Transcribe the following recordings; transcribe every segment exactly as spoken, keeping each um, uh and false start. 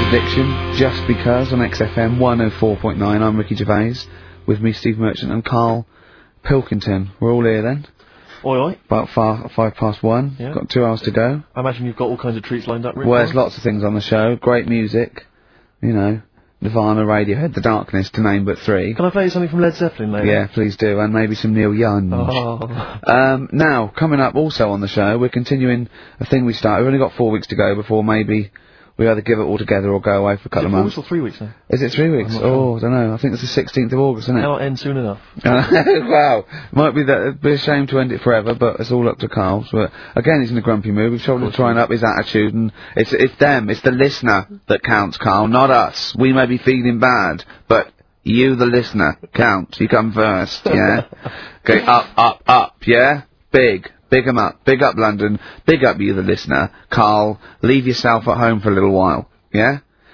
Addiction, Just Because, on X F M one oh four point nine. I'm Ricky Gervais, with me Steve Merchant and Carl Pilkington. We're all here then. Oi oi. About far, five past one. Yeah. Got two hours to go. I imagine you've got all kinds of treats lined up, Rick. Well, there's lots of things on the show. Great music, you know, Nirvana, Radiohead, The Darkness, to name but three. Can I play you something from Led Zeppelin later? Yeah, please do, and maybe some Neil Young. Oh. Um, now, coming up also on the show, we're continuing a thing we started. We've only got four weeks to go before maybe we either give it all together or go away for a couple of months. Is it four weeks or three weeks now? Is it three weeks? Oh, I don't know. I think it's the sixteenth of August, isn't it? Cannot end soon enough. Wow. Might be that, it'd be a shame to end it forever, but it's all up to Carl. But again, he's in a grumpy mood. We've tried to try and up his attitude, and it's, it's them, it's the listener that counts, Carl, not us. We may be feeling bad, but you, the listener, counts. You come first, yeah? Okay, up, up, up, yeah? Big. Big 'em up. Big up London. Big up you, the listener. Carl, leave yourself at home for a little while. Yeah?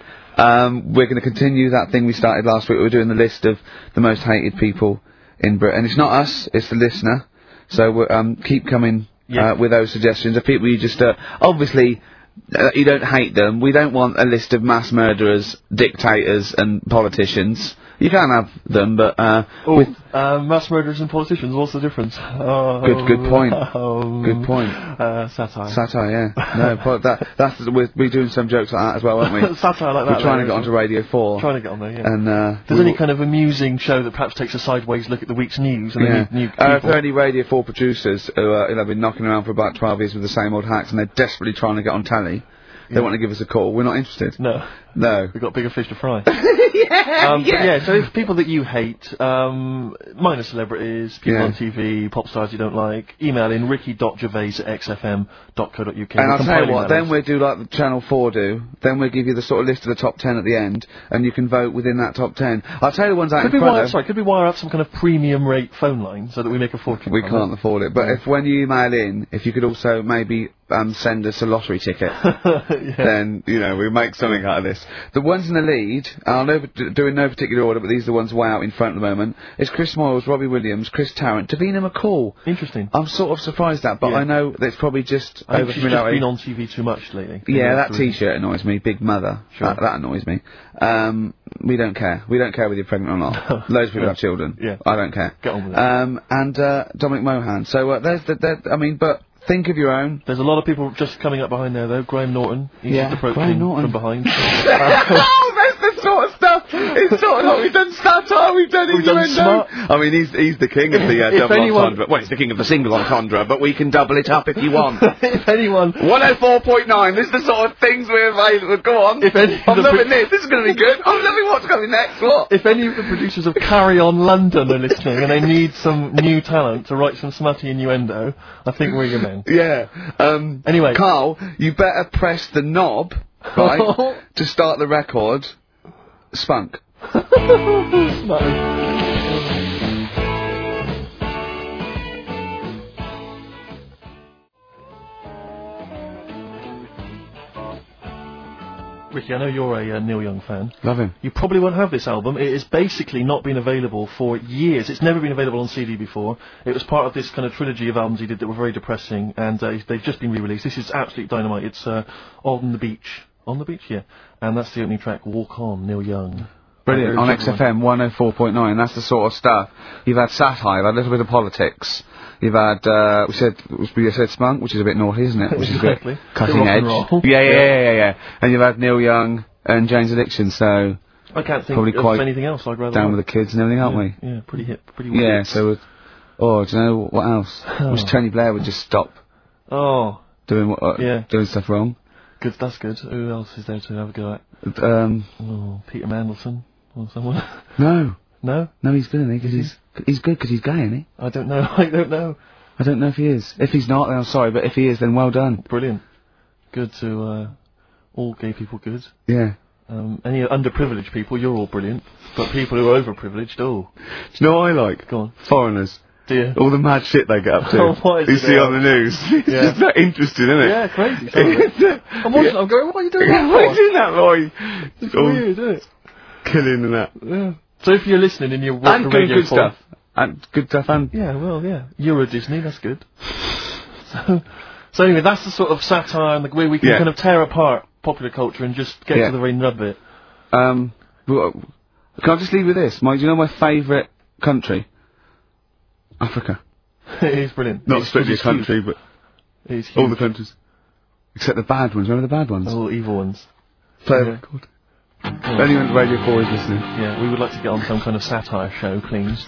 Um, we're going to continue that thing we started last week. We're doing the list of the most hated people in Britain. It's not us, it's the listener. So we're, um, keep coming yeah. uh, with those suggestions of people you just... Uh, obviously, uh, you don't hate them. We don't want a list of mass murderers, dictators and politicians. You can have them, but... Uh, oh, with uh, mass murderers and politicians, what's the difference? Oh, good good point. Um, good point. Uh, satire. Satire, yeah. No, but that, that's... We're, we're doing some jokes like that as well, aren't we? Satire like that. We're trying to get onto Radio four. Trying to get on there, yeah. And, uh... If there's any kind of amusing show that perhaps takes a sideways look at the week's news and yeah. they need new people. Uh, if there are any Radio four producers who, uh, who have been knocking around for about twelve years with the same old hacks and they're desperately trying to get on telly... They yeah. want to give us a call. We're not interested. No. No. We've got bigger fish to fry. yeah, um, yeah. But yeah, so if people that you hate, um, minor celebrities, people yeah. on T V, pop stars you don't like, email in ricky dot gervais at x f m dot co dot u k. And I'll tell you what, then we'll do like the Channel four do. Then we'll give you the sort of list of the top ten at the end, and you can vote within that top ten. I'll tell you the ones out could in we front wire, of... Sorry, could we wire up some kind of premium rate phone line so that we make a fortune? We can't it? afford it. But yeah. if when you email in, if you could also maybe um, send us a lottery ticket, yeah. then, you know, we'll make something out of this. The ones in the lead, I'll no, do in no particular order, but these are the ones way out in front at the moment, is Chris Moyles, Robbie Williams, Chris Tarrant, Davina McCall. Interesting. I'm sort of surprised at, but yeah. I know that it's probably just I over think she's just familiarity. been on T V too much lately. Yeah, that T-shirt annoys me. Big Mother. Sure. That, that annoys me. Um, we don't care. We don't care whether you're pregnant or not. Loads of people yeah. have children. Yeah. I don't care. Get on with it. Um, and uh, Dominic Mohan. So uh, there's the, there, I mean, but think of your own. There's a lot of people just coming up behind there, though. Graham Norton. He's yeah, just approaching Graham Norton. from behind. Oh, that's the sort of stuff. It's sort of like we've done satire, we've done We've done innuendo. I mean, he's he's the king of the uh, If double anyone- entendre. Well, he's the king of the single entendre, but we can double it up if you want. If anyone... one oh four point nine, this is the sort of things we're available. Go on. If any I'm of the loving pro- this. This is going to be good. I'm loving what's coming next. What? If any of the producers of Carry On London are listening and they need some new talent to write some smutty innuendo, I think we're your men. Yeah. Um, Anyway. Carl, you better press the knob, right, to start the record. Spunk. No. Ricky, I know you're a uh, Neil Young fan. Love him. You probably won't have this album. It has basically not been available for years. It's never been available on C D before. It was part of this kind of trilogy of albums he did that were very depressing, and uh, they've just been re-released. This is absolute dynamite. It's uh, On the Beach. On the Beach, yeah. And that's the opening track, Walk On, Neil Young. Brilliant. On X F M one oh four point nine. That's the sort of stuff. You've had satire, a little bit of politics. You've had, uh, we said, we said Spunk, which is a bit naughty, isn't it? Which exactly. is a bit cutting rock edge. and roll. Yeah, yeah, Yeah. yeah, yeah, yeah. And you've had Neil Young and Jane's Addiction, so I can't think probably of quite anything else I'd rather down like. with the kids and everything, aren't yeah, we? Yeah, pretty hip, pretty Yeah, weird. so, oh, do you know what else? Oh. Wish Tony Blair would just stop Oh, doing what, uh, Yeah. doing stuff wrong. good, that's good. Who else is there to have a go at? Um, Oh, Peter Mandelson or someone. no. No? No, he's good, isn't he? Because he's, he's good because he's gay, isn't he? I don't know, I don't know. I don't know if he is. If he's not, then I'm sorry, but if he is, then well done. Brilliant. Good to, uh, all gay people good. Yeah. Um, any underprivileged people, you're all brilliant. But people who are overprivileged, oh. Do you know what I like? Go on. Foreigners. Dear. All the mad shit they get up to. Oh, what is you it see now? on the news. It's Yeah. just that interesting, isn't it? Yeah, crazy. So I'm watching it, I'm going, what are you doing that Why are you for? doing that, boy? It's all weird, isn't it? Killing and that. Yeah. So if you're listening and you're And watching good, radio good four, stuff. And good stuff and... Yeah, well, yeah. Euro Disney, that's good. so, so anyway, that's the sort of satire and the way we can Yeah. kind of tear apart popular culture and just get Yeah. to the very nub of it. Um, well, can I just leave with this? My, do you know my favourite country? Africa. It is brilliant. Not It's- strictly a it's huge. country, but It is all huge. the countries. Except the bad ones. Remember the bad ones? All evil ones. Play a yeah. record. If anyone at Radio four is listening. Yeah, we would like to get on some kind of satire show, please.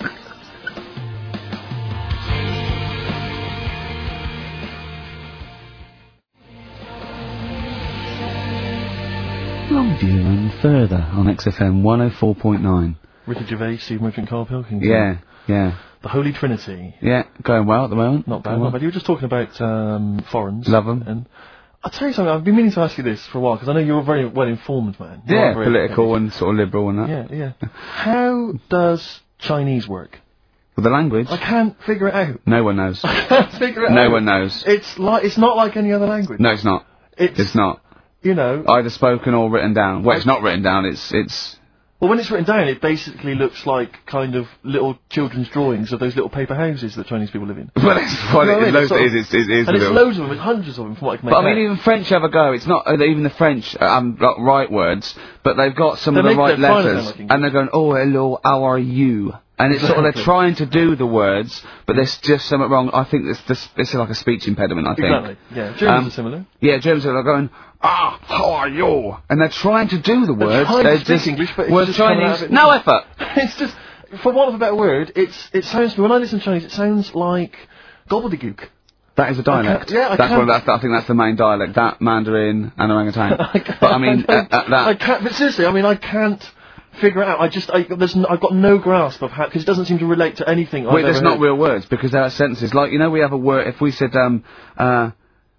Longview and further on X F M one oh four point nine. Ricky Gervais, Steve Merchant, Carl Pilkington. Yeah, yeah. The Holy Trinity. Yeah, going well at the moment. Not bad, Going not well. bad. You were just talking about um, foreigners. Love 'em. And I'll tell you something, I've been meaning to ask you this for a while, because I know you're a very well-informed man. You Yeah, are very political educated. and sort of liberal and that. Yeah, yeah. How does Chinese work? With the language, I can't figure it out. no one knows. I can't figure it out. No one knows. It's like, it's not like any other language. No, it's not. It's, It's not. you know, Either spoken or written down. Well, it's not written down, it's, it's... well, when it's written down, it basically looks like kind of little children's drawings of those little paper houses that Chinese people live in. Well, that's what You know what I it, mean? loads, It's sort it of- is, it's, it is And a it's little... loads of them, it's hundreds of them from what I can make But I out. mean, even French have a go. It's not uh, even the French um, got right words, but they've got some They of the make right their final letters, sound like and they're going, "Oh, hello, how are you?" And it's sort of they're Exactly. trying to do the words, but there's just something wrong. I think it's this. It's like a speech impediment. I think. Exactly, yeah. Germans Um, are similar. Yeah, Germans are going, "Ah, how are you?" And they're trying to do the words. trying to They're speak just English, but it's words just coming out Chinese. of it- No effort. It's just, for want of a better word, it's it sounds to me, when I listen to Chinese, it sounds like gobbledygook. That is a dialect. yeah, I that's can't- one. That's, I think that's the main dialect. That Mandarin and orangutan. I can't- But I mean, I uh, don't- uh, that. I can't, but seriously, I mean, I can't figure it out. I just, I, there's, n- I've got no grasp of how, because it doesn't seem to relate to anything I've Wait, ever there's not heard. real words because there are sentences. Like, you know, we have a word, if we said, um, uh,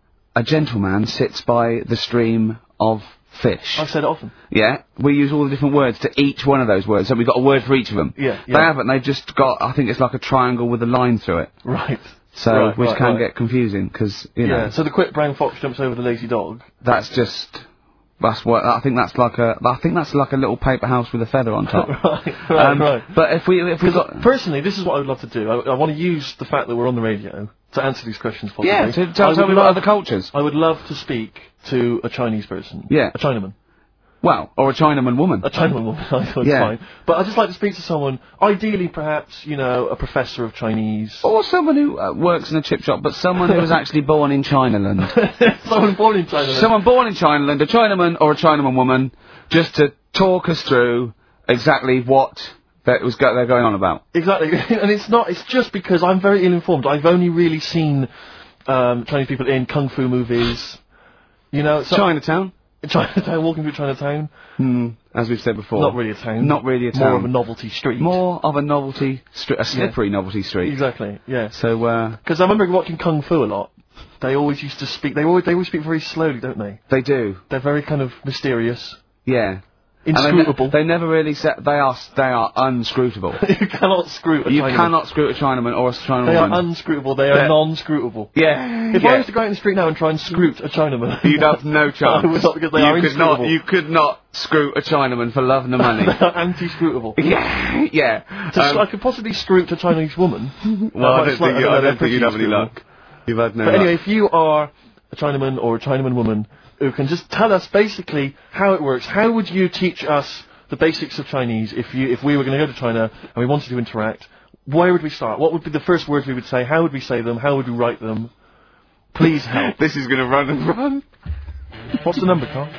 a gentleman sits by the stream of fish. I've said it often. Yeah? We use all the different words to each one of those words, so we've got a word for each of them. Yeah, They yeah. haven't, they've just got, I think it's like a triangle with a line through it. Right. So, Right, which right, can right. get confusing, because, you know, Yeah, so the quick brown fox jumps over the lazy dog. that's just, that's what, I think that's like a, I think that's like a little paper house with a feather on top. right, right, Um, right. But if we, if we got, Personally, this is what I would love to do. I, I want to use the fact that we're on the radio to answer these questions possibly. yeah, to I tell, would tell me about love- other cultures. I would love to speak to a Chinese person. Yeah. A Chinaman. Well, or a Chinaman woman. A Chinaman woman, I thought Yeah. fine. But I'd just like to speak to someone, ideally perhaps, you know, a professor of Chinese. Or someone who uh, works in a chip shop, but someone who was actually born in Chinaland. someone born in China. Someone born in Chinaland, a Chinaman or a Chinaman woman, just to talk us through exactly what that was go- they're going on about. Exactly. And it's not, it's just because I'm very ill-informed. I've only really seen um, Chinese people in kung fu movies. You know, so Chinatown, Chinatown, walking through Chinatown. hmm, as we've said before. Not really a town. Not really a More town. of a novelty street. More of a novelty street, a slippery novelty street. Exactly, yeah. So, uh, Because I remember watching Kung Fu a lot. They always used to speak, they always, they always speak very slowly, don't they? they do, They're very kind of mysterious, yeah. And they ne- inscrutable. They, never really set. They are. They are unscrutable. you cannot screw a You Chinaman. cannot screw a Chinaman or a Chinaman They are woman. unscrutable, they are They're- non-scrutable. yeah. If yeah. I was to go out in the street now and try and scroot a Chinaman... You'd have no chance. I would not, because they you are could not. inscrutable. You could not screw a Chinaman for love nor money. They are anti-scrutable. yeah, yeah. To s- Um, I could possibly scroot a Chinese woman. well, I Much don't think, like- you, know, I they're don't think pretty you'd have any inscrutable. luck. You've had no But luck. anyway, if you are a Chinaman or a Chinaman woman who can just tell us basically how it works, how would you teach us the basics of Chinese if you if we were going to go to China and we wanted to interact? Where would we start? What would be the first words we would say? How would we say them? How would we write them? Please help. This is going to run and run. What's the number, Carl?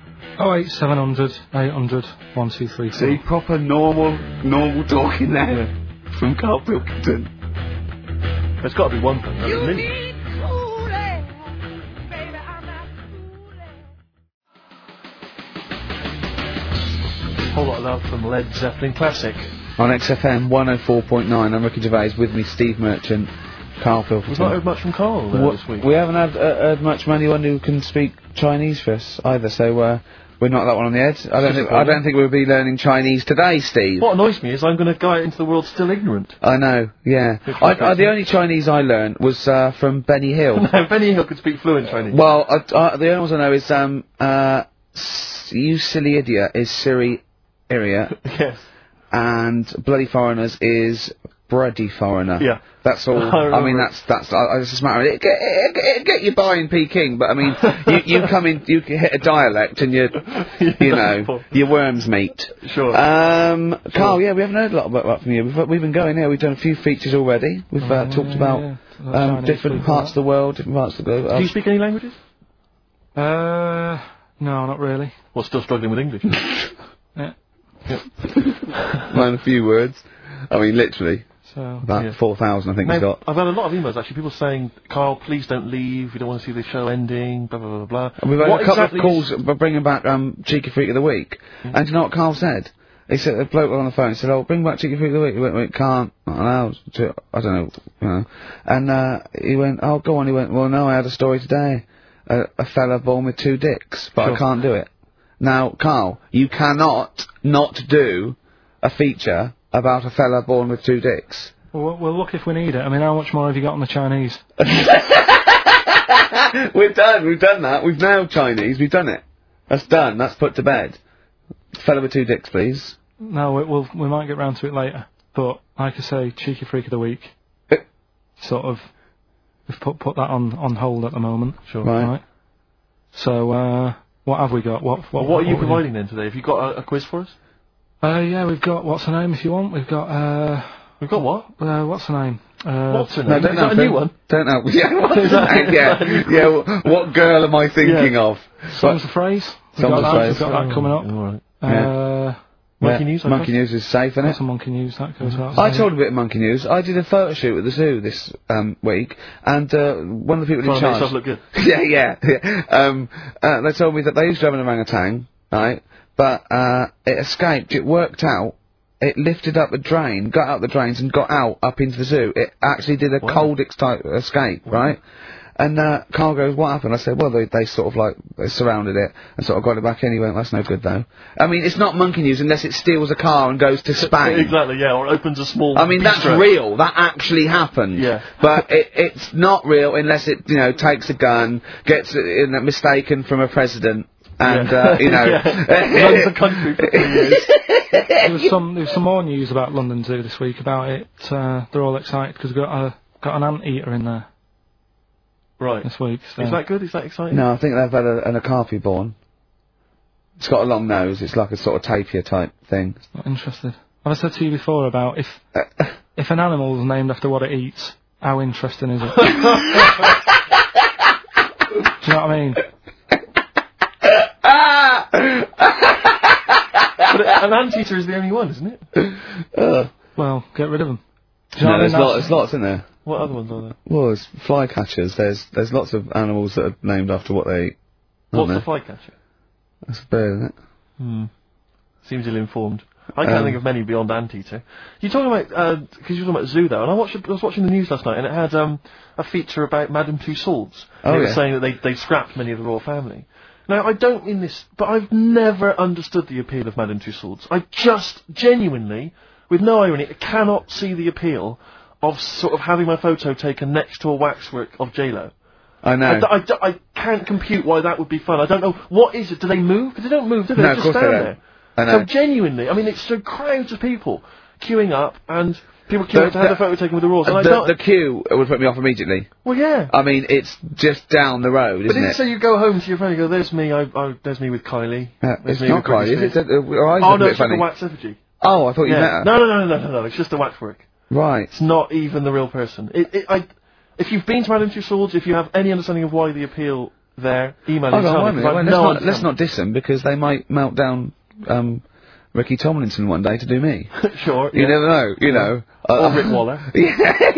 Oh eight seven hundred eight hundred one two three four. See, proper normal, normal talking there from Carl Pilkington. There's got to be one thing. That's a million. Whole lot of love from Led Zeppelin classic. On X F M one oh four point nine, I'm Ricky Gervais. With me, Steve Merchant, Carl Pilkington. We've not heard much from Carl uh, Wha- this week. We haven't had, uh, heard much from anyone who can speak Chinese for us either, so uh, we're not that one on the edge. I don't think I don't think we'll be learning Chinese today, Steve. What annoys me is I'm going to go out into the world still ignorant. I know, yeah. Which I, frustrates I, the me. only Chinese I learned was uh, from Benny Hill. No, Benny Hill could speak fluent Chinese. Well, I, I, the only ones I know is um, uh, s- you silly idiot is Siri, idiot, Yes. and bloody foreigners is bloody foreigner. Yeah. That's all. I I, remember mean, it. that's that's. I, I just a matter of it. Get, it, get, get you by in Peking, but I mean, you, you come in, you can hit a dialect, and you, you know, your worms meat. Sure. Um, Carl, yeah, we haven't heard a lot about from you. We've we've been going here. We've done a few features already. We've uh, Oh, talked yeah, about yeah. About um, Chinese different people, parts of the world, different parts of the globe. Do you speak any languages? Uh, no, not really. Well, still struggling with English. Yeah. Learn a few words. I mean, literally So. about Yeah. four thousand. I think Now, he's got. I've had a lot of emails actually. People saying, "Carl, please don't leave. We don't want to see the show ending." Blah blah blah blah. And we've had What a couple exactly of calls b- bringing back um, Cheeky Freak of the Week. Mm. And do you know what Carl said? He said, a bloke on the phone said, oh, bring back Cheeky Freak of the Week. He went, we can't, not allowed to, I don't know, you know. And uh, he went, oh, go on. He went, well, no, I had a story today. A, a fella born with two dicks, but Sure. I can't do it. Now, Carl, you cannot not do a feature about a fella born with two dicks. Well, we'll look if we need it. I mean, how much more have you got on the Chinese? We've done, we've done that. We've nailed Chinese. We've done it. That's done. That's put to bed. Fella with two dicks, please. No, we, we'll we might get round to it later. But like I say, Cheeky Freak of the Week. Sort of, we've put put that on, on hold at the moment. Sure. Right. So uh, what have we got? What what, What are you we- providing then today? Have you got a, a quiz for us? Uh, yeah, we've got what's her name if you want. We've got uh, We've got what? uh what's her name? Uh, What's her name? No, Is don't know. that a new one? Don't know. Yeah, what's his name? Yeah, yeah. wh- What girl am I thinking Yeah. of? Song's the phrase. We've Song's got the that. phrase. We've got that coming up. All right. Uh, Monkey Yeah, News, I Monkey trust? News is safe, isn't it? that's a monkey news that goes out. I told a bit of Monkey News. I did a photo shoot at the zoo this um, week, and uh, one of the people in Trying to make charge. yourself look good. yeah, yeah. yeah. Um, uh, they told me that they used to have an orangutan, right? But uh, it escaped. It worked out. It lifted up the drain, got out the drains, and got out up into the zoo. It actually did a Wow. cold ex- type escape, right? And uh, Carl goes, what happened? I said, well, they, they sort of like, they surrounded it and sort of got it back in. He went, that's no good though. I mean, it's not Monkey News unless it steals a car and goes to Spain. Exactly, yeah, or opens a small I mean, that's bistro. real. That actually happened. Yeah. But it, it's not real unless it, you know, takes a gun, gets uh, you know, mistaken from a president, and, Yeah. uh, you know... Yeah. Runs the country for three years. There was some there was some more news about London Zoo this week about it. Uh, they're all excited because we've got a got an anteater in there Right. this week. So. Is that good? Is that exciting? No, I think they've had a, an okapi born. It's got a long nose. It's like a sort of tapir type thing. Not interested. Have I said to you before about if if an animal is named after what it eats, how interesting is it? Do you know what I mean? But an anteater is the only one, isn't it? Uh, Well, get rid of them. Do you know no, what I there's, mean? lot, That's- there's lots in there. What other ones are there? Well, there's flycatchers. There's there's lots of animals that are named after what they eat. aren't What's the there? flycatcher? That's a bird, isn't it? Hmm. Seems ill-informed. I can't Um, think of many beyond anteater. You're talking about, because you were talking about zoo though, and I, watched, I was watching the news last night, and it had um, a feature about Madame Tussauds. Oh, They were yeah. saying that they they scrapped many of the royal family. Now, I don't mean this, but I've never understood the appeal of Madame Tussauds. I just, genuinely, with no irony, I cannot see the appeal of sort of having my photo taken next to a waxwork of J-Lo. I know. I, d- I, d- I can't compute why that would be fun. I don't know. What is it? Do they move? Because they don't move, do they? No, They of just course stand they don't. there. I know. So genuinely, I mean, it's so crowds of people queuing up and people queuing The- up to have the- a photo taken with the royals. And I the, don't, the queue would put me off immediately. well, yeah. I mean, it's just down the road, But isn't didn't it? say you go home to your friend and go, there's me, I, I, there's me with Kylie. Uh, There's it's me not with Britney quite, is it? Spears. Uh, Our eyes Oh, look a no, bit it's like funny. a wax effigy. Oh, I thought you Yeah. met her. No, no, no, no, no, no, it's just a waxwork. Right. It's not even the real person. It, it, I, if you've been to Madame Tussauds, if you have any understanding of why the appeal there, email Hold and on, tell wait a me, minute. 'cause I've Wait, let's, no not, let's understanding. not diss them, because they might melt down um, Ricky Tomlinson one day to do me. Sure, You yeah. never know, you know. Uh, Or Rick Waller. yeah,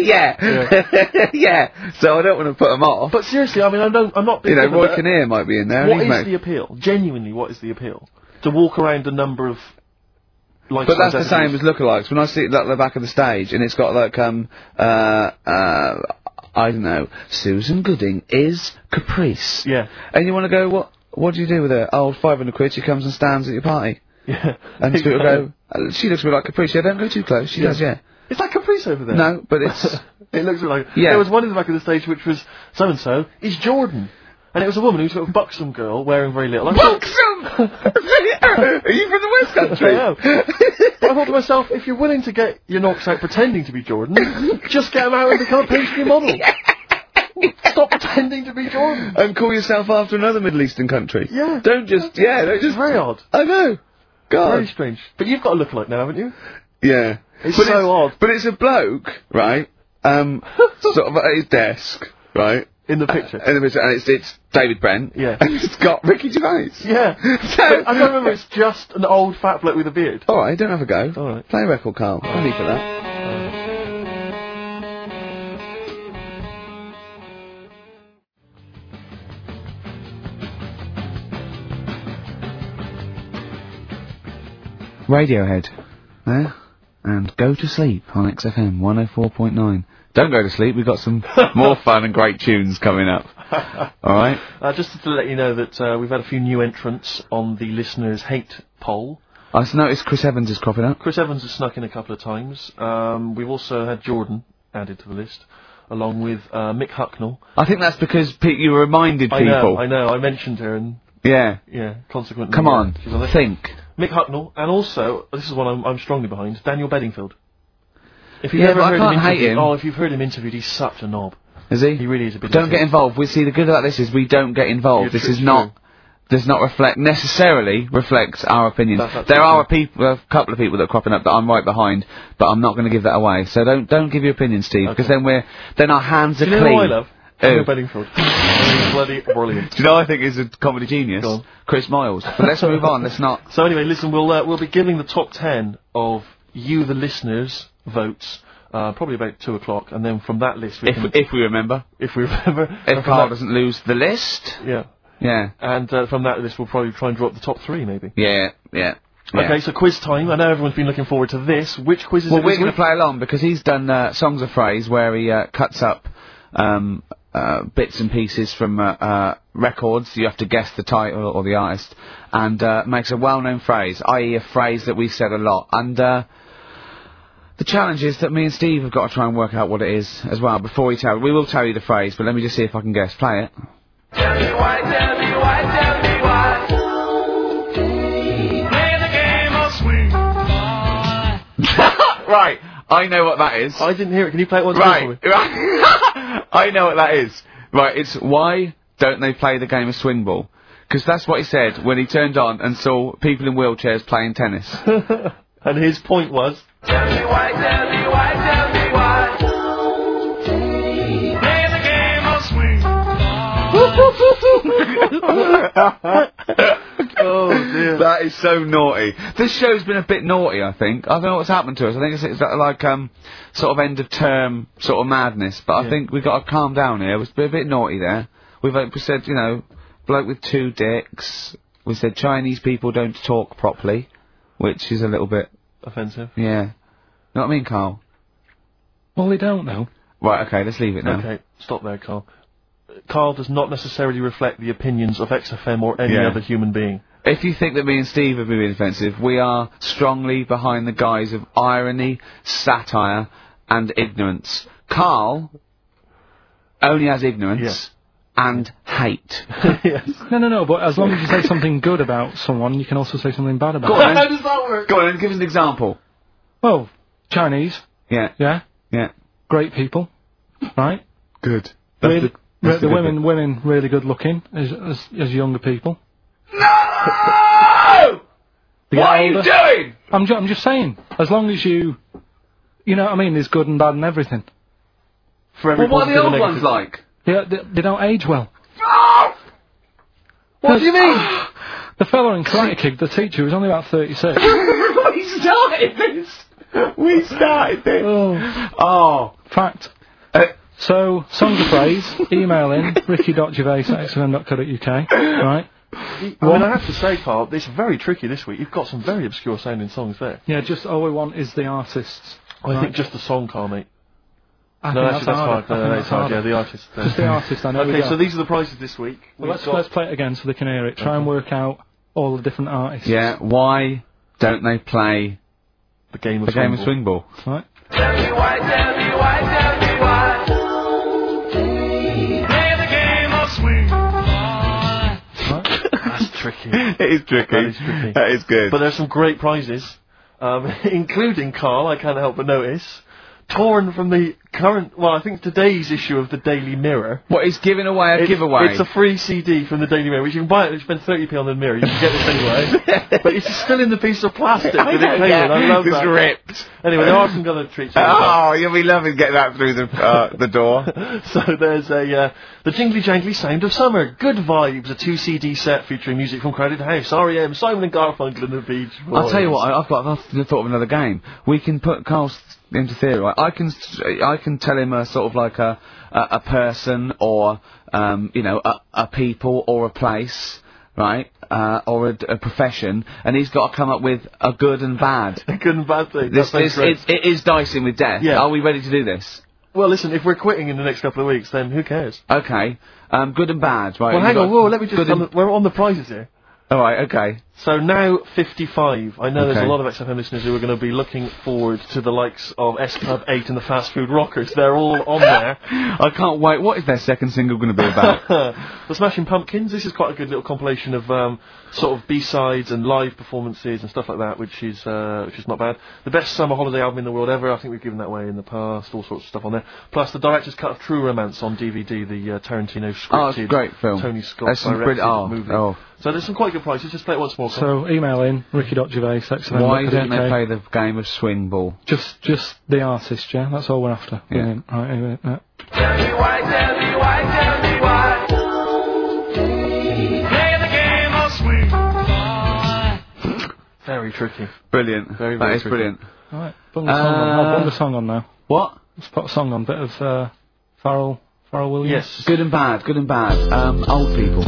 yeah, yeah. So I don't want to put them off. But seriously, I mean, I don't, I'm not... you know, being Roy but Kinnear might be in there. What and he's is made- the appeal? Genuinely, what is the appeal? To walk around a number of... But that's the same as lookalikes. When I see it at the back of the stage, and it's got like um uh uh I don't know, Susan Gooding is Caprice. Yeah. And you want to go, what? What do you do with her? Oh, five hundred quid. She comes and stands at your party, Yeah. and people go, uh, she looks a bit like Caprice. Yeah, don't go too close. She Yeah. does, yeah. Is that Caprice over there? No, but it's It looks like... Yeah. There was one in the back of the stage which was, so-and-so is Jordan. And it was a woman who was sort of buxom girl wearing very little. I thought, buxom. Are you from the West Country? I am. But I thought to myself, if you're willing to get your knocks out pretending to be Jordan, just get them out and become a pastry model. Stop pretending to be Jordan. And call yourself after another Middle Eastern country. Yeah. Don't just, yeah, don't It's just... very odd. I know. God. Very strange. But you've got a lookalike now, haven't you? Yeah. It's but so it's, odd. But it's a bloke, right, um, sort of at his desk, right? In the picture. In the picture, and it's, it's David Brent. Yeah. And it's got Ricky Gervais. Yeah. So, I can't remember, it's just an old fat bloke with a beard. Alright, don't have a go. Alright. Play a record, Carl. I'll leave for that. Radiohead. There. And Go to Sleep on X F M one oh four point nine. Don't go to sleep, we've got some more fun and great tunes coming up. Alright? Uh, just to let you know that uh, we've had a few new entrants on the listeners' hate poll. I just noticed Chris Evans is cropping up. Chris Evans has snuck in a couple of times. Um, we've also had Jordan added to the list, along with uh, Mick Hucknall. I think that's because Pete, you reminded people. I know, I know, I mentioned her and, Yeah. yeah, consequently... Come uh, on, she's on the- think. Mick Hucknall, and also, this is one I'm, I'm strongly behind, Daniel Bedingfield. If you've Yeah, ever but I heard can't him hate interviewed, him. oh, if you've heard him interviewed, he's such a knob. Is he? He really is a bit Don't of a- get involved. We see the good about this is we don't get involved. You're this tr- is not... true. Does not reflect necessarily reflects our opinions. That's absolutely There are a, people, a couple of people that are cropping up that I'm right behind, but I'm not going to give that away. So don't don't give your opinion, Steve, because Okay. then we're then our hands are Do you know clean. who I love? Who? Daniel Bedingfield. He's bloody brilliant. Do you know who I think is a comedy genius? Go on. Chris Miles. But let's move on. Let's not. So anyway, listen, we'll uh, we'll be giving the top ten of you, the listeners, votes. Uh, probably about two o'clock, and then from that list, we If can, if we remember, if we remember, if and from Carl that- doesn't lose the list, yeah, yeah, and uh, from that list, we'll probably try and draw up the top three, maybe. yeah, yeah. yeah. Okay, so quiz time. I know everyone's been looking forward to this. Which quiz is Well, it we're this going to week? play along because he's done uh, Songs of Phrase where he uh, cuts up um, uh, bits and pieces from uh, uh, records. You have to guess the title or the artist, and uh, makes a well-known phrase, that is, a phrase that we've said a lot. And uh, the challenge is that me and Steve have got to try and work out what it is as well before we tell. We will tell you the phrase, but let me just see if I can guess. Play it. Tell me why, tell me why, tell me why. Play the game of swing. Right, I know what that is. I didn't hear it. Can you play it once more for me? Right, right. I know what that is. Right, it's why don't they play the game of swing ball? Because that's what he said when he turned on and saw people in wheelchairs playing tennis. And his point was. Tell me why, tell me why, tell me why. Play the game of swing. Oh dear. That is so naughty. This show's been a bit naughty, I think. I don't know what's happened to us. I think it's, it's like um, sort of end of term sort of madness. But I Yeah. think we've got to calm down here. We've been a bit naughty there. We've uh, we said, you know, bloke with two dicks. We said Chinese people don't talk properly, which is a little bit, Offensive. yeah. You know what I mean, Carl? Well, they don't know. Right, okay, let's leave it now. Okay, stop there, Carl. Carl does not necessarily reflect the opinions of X F M or any Yeah. other human being. If you think that me and Steve have been being offensive, we are strongly behind the guise of irony, satire, and ignorance. Carl only has ignorance and hate. Yes. No, no, no, but as long as you say something good about someone, you can also say something bad about Go them. on, How then. does that work? Go on, then, give us an example. Well, Chinese, Yeah, yeah, yeah. great people, right? Good. Really, the, re- the women, women really good looking as, as as younger people. No! They What get are you older. doing? I'm ju- I'm just saying, as long as you, you know what I mean, there's good and bad and everything. For every Well, what are the positive old and ones negative. like? They, they, they don't age well. What do you mean? The fella in Karate Kid, the teacher, was only about thirty-six. We started this. We started this. Oh. Oh. Fact. Uh, So, songs of phrase, email in, ricky.gervais at x f m dot co dot u k, right? I mean, I have to say, Carl, it's very tricky this week. You've got some very obscure sounding songs there. Yeah, just all we want is the artists. I Right. think just the song, Carl, mate. I No, think actually, that's harder. hard. I No, think no, that's it's hard. harder. Yeah, the artist. uh, Just the artist, I know. Okay, so these are the prizes this week. Well, We've let's, got- let's play it again so they can hear it. Try and work out all the different artists. yeah, why don't they play the game of the game of Swingle. swing ball? Right? Tell me why, tell me why, tell me why. Play the game of swing. Right? That's tricky. it is tricky. That is tricky. That is good. But there's some great prizes, um, including, Carl, I can't help but notice, torn from the current, well, I think today's issue of the Daily Mirror. What, he's giving away a It's, giveaway? it's a free C D from the Daily Mirror, which you can buy it, you spend thirty p on the Mirror, you can get this anyway. But it's still in the piece of plastic I that know, it came yeah. in, I love It's that. ripped. Anyway, there are some other treats. Oh, you'll be loving getting that through the uh, the door. So there's a uh, the jingly jangly sound of summer, Good Vibes, a two C D set featuring music from Crowded House, R E M, Simon and Garfunkel, and the Beach Boys. I'll tell you what, I- I've got I've thought of another game. We can put Carl's into theory, right? I can s- I can tell him a sort of like a a, a person or um you know a, a people or a place, right? Uh, or a, a profession, and he's got to come up with a good and bad. A good and bad thing. This, That sounds this great. it, it is dicing with death. Yeah. Are we ready to do this? Well, listen, if we're quitting in the next couple of weeks, then who cares? Okay. Um, good and bad, right? Well, You've hang on, got whoa, let me just good tell and- them, we're on the prizes here. All right. Okay. So now fifty-five. I know there's Okay. a lot of X F M listeners who are going to be looking forward to the likes of S Club eight and the Fast Food Rockers. They're all on there. I can't wait. What is their second single going to be about? The Smashing Pumpkins. This is quite a good little compilation of um, sort of B-sides and live performances and stuff like that, which is uh, which is not bad. The best summer holiday album in the world ever. I think we've given that away in the past. All sorts of stuff on there. Plus the director's cut of True Romance on D V D. The uh, Tarantino scripted. Oh, it's a great film. Tony Scott There's some directed brilliant- oh, movie. oh. So there's some quite good prizes. Just play it once more. Carl. So email in ricky.gervais. Why don't they play the game of swing ball? Just, just the artist, yeah. That's all we're after. Yeah. Brilliant. Right, anyway, uh, Tell me why, tell me why, tell me why. Play the game of swing. Very tricky. Brilliant. Very, That very is tricky. brilliant. all right. Put the song on. I'll Uh, put the song on now. What? Let's put a song on. Bit of uh, Pharrell, Pharrell Williams. Yes. Good and bad. Good and bad. Um, old people.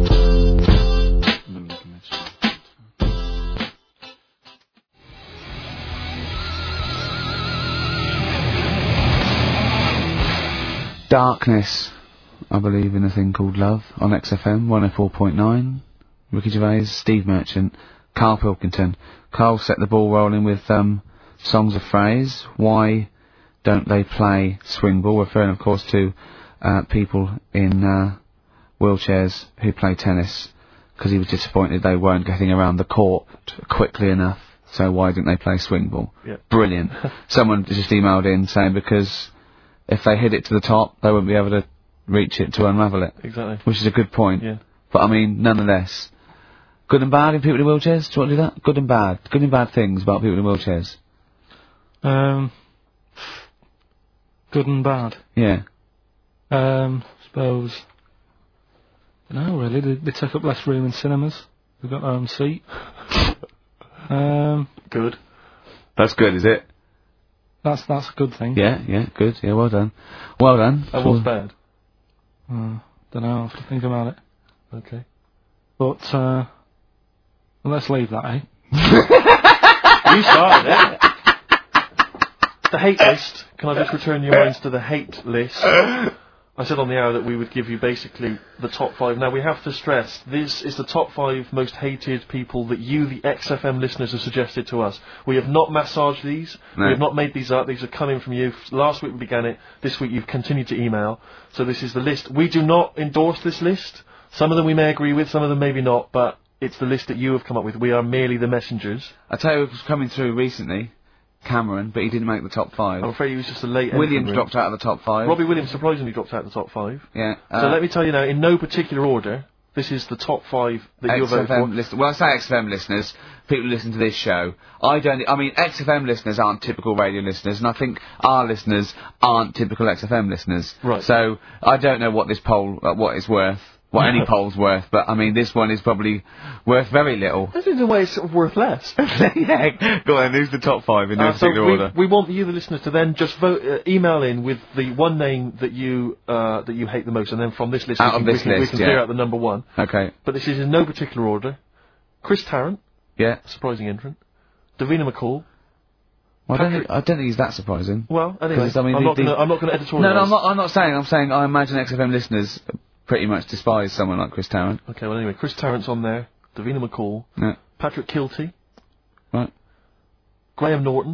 Darkness. I believe in a thing called love on X F M one oh four point nine. Ricky Gervais, Steve Merchant, Carl Pilkington. Carl set the ball rolling with um, songs of phrase. Why don't they play swing ball? Referring, of course, to uh, people in uh, wheelchairs who play tennis, because he was disappointed they weren't getting around the court quickly enough. So why didn't they play swing ball? Yeah. Brilliant. Someone just emailed in saying because if they hit it to the top, they wouldn't be able to reach it to unravel it. Exactly. Which is a good point. Yeah. But I mean, nonetheless, good and bad in people in wheelchairs. Do you want to do that? Good and bad. Good and bad things about people in wheelchairs. Um, good and bad. Yeah. Um, suppose. No, really. They, they take up less room in cinemas. They've got their own seat. um, Good. That's good, is it? that's that's a good thing. Yeah, yeah, good. Yeah, well done. Well done. And what's bad? Uh, don't know. I have to think about it. Okay. But uh, well, let's leave that, eh? You started it. The hate list. Can I just return your minds to the hate list? I said on the hour that we would give you basically the top five. Now, we have to stress, this is the top five most hated people that you, the X F M listeners, have suggested to us. We have not massaged these. No. We have not made these up. These are coming from you. Last week we began it. This week you've continued to email. So this is the list. We do not endorse this list. Some of them we may agree with, some of them maybe not, but it's the list that you have come up with. We are merely the messengers. I tell you, it was coming through recently, Cameron, but he didn't make the top five. I'm afraid he was just a late Williams entrant. dropped out of the top five. Robbie Williams surprisingly dropped out of the top five. Yeah. Uh, So let me tell you now, in no particular order, this is the top five that you X voted F M for. listen- well, I say X F M listeners, people who listen to this show. I don't. I mean, X F M listeners aren't typical radio listeners, and I think our listeners aren't typical X F M listeners. Right. So I don't know what this poll, uh, what it's worth, what any poll's worth, but I mean, this one is probably worth very little. I think in a way it's sort of worth less. Yeah. Go on. Who's the top five in no Uh, so particular we, order? we want you, the listeners, to then just vote, uh, email in with the one name that you uh, that you hate the most, and then from this list, Out we of can, this we can, list, we can yeah. clear out the number one. Okay. But this is in no particular order. Chris Tarrant, Yeah. surprising entrant. Davina McCall. Well, I don't, Patrick- think, I don't think he's that surprising. Well, anyway, 'Cause, I mean, I'm, the- not the- gonna, I'm not going to editorialise. No, no, I'm not. I'm not saying. I'm saying. I imagine X F M listeners pretty much despise someone like Chris Tarrant. Okay, well anyway, Chris Tarrant's on there. Davina McCall. Yeah. Patrick Kilty. Right. Graham Norton.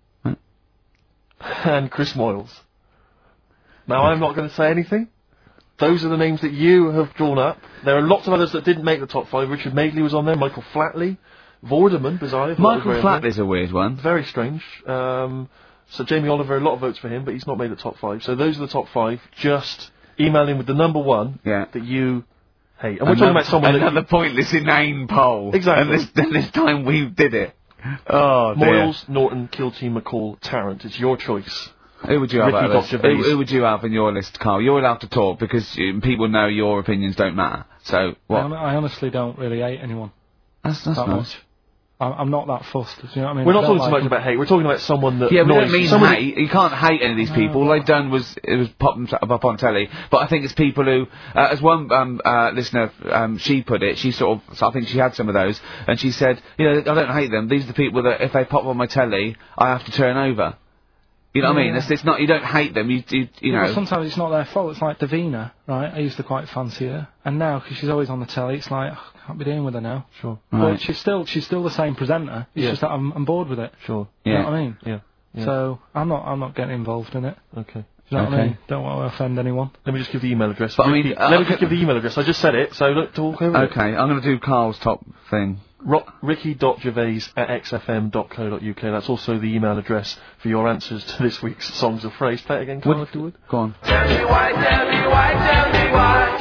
Right. And Chris Moyles. Now, I'm not going to say anything, Those are the names that you have drawn up. There are lots of others that didn't make the top five. Richard Madeley was on there. Michael Flatley, Vorderman, bizarrely. Michael Flatley's a weird one. Very strange. Um, so Jamie Oliver, a lot of votes for him, but he's not made the top five. So those are the top five. Just email in with the number one Yeah. that you hate. And we're talking about someone that another pointless inane poll. Exactly. And this, and this time we did it. Oh, dear. Moyles, Norton, Kilty, McCall, Tarrant. It's your choice. Who would you have Ricky out of this? Gervais. Who, who would you have in your list, Carl? You're allowed to talk because um, people know your opinions don't matter. So, I, what? hon- I honestly don't really hate anyone That's, that's that nice. much. I'm, I'm not that fussed. Do you know what I mean? We're I not don't talking so like much them. about hate. We're talking about someone that Yeah, we don't annoys- mean someone hate. You can't hate any of these people. All they've done was it was pop them t- up on telly. But I think it's people who, uh, as one um, uh, listener, um, she put it. She sort of, so I think she had some of those, and she said, you know, I don't hate them. These are the people that if they pop on my telly, I have to turn over. You know what I mean? Yeah. It's, it's not. You don't hate them. You you, you Well, know. sometimes it's not their fault. It's like Davina, right? I used to quite fancy her, and now because she's always on the telly, it's like oh, I can't be dealing with her now. Sure. But Right. she's still she's still the same presenter. It's Yeah. just that I'm, I'm bored with it. Sure. You Yeah. know what I mean? Yeah. Yeah. So I'm not I'm not getting involved in it. Okay. Do you know what I Okay. mean? Don't want to offend anyone. Let me just give the email address. But I mean, Ricky- uh, let me just give the email address. I just said it, so look, talk over it. Okay, I'm going to do Carl's top thing. Ro- Ricky.gervais at xfm.co.uk. That's also the email address for your answers to this week's Songs of Phrase. Play it again, Carl, if you would. Go on. Tell me why, tell me why, tell me why.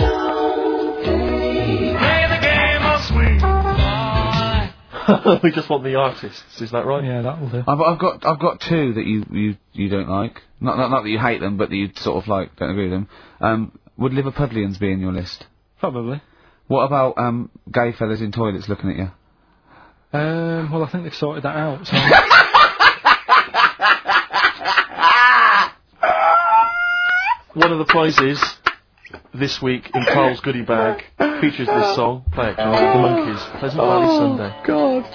Play the game of swing. We just want the artists, is that right? Yeah, that'll do. I've, I've got I've got two that you, you, you don't like. Not, not not that you hate them, but that you sort of like don't agree with them. Um, would Liverpudlians be in your list? Probably. What about um, gay fellas in toilets looking at you? Um, well, I think they've sorted that out. So One of the prizes this week in Carl's goodie bag features this song. Play it, Carl. The Monkeys. Pleasant Valley Sunday. God.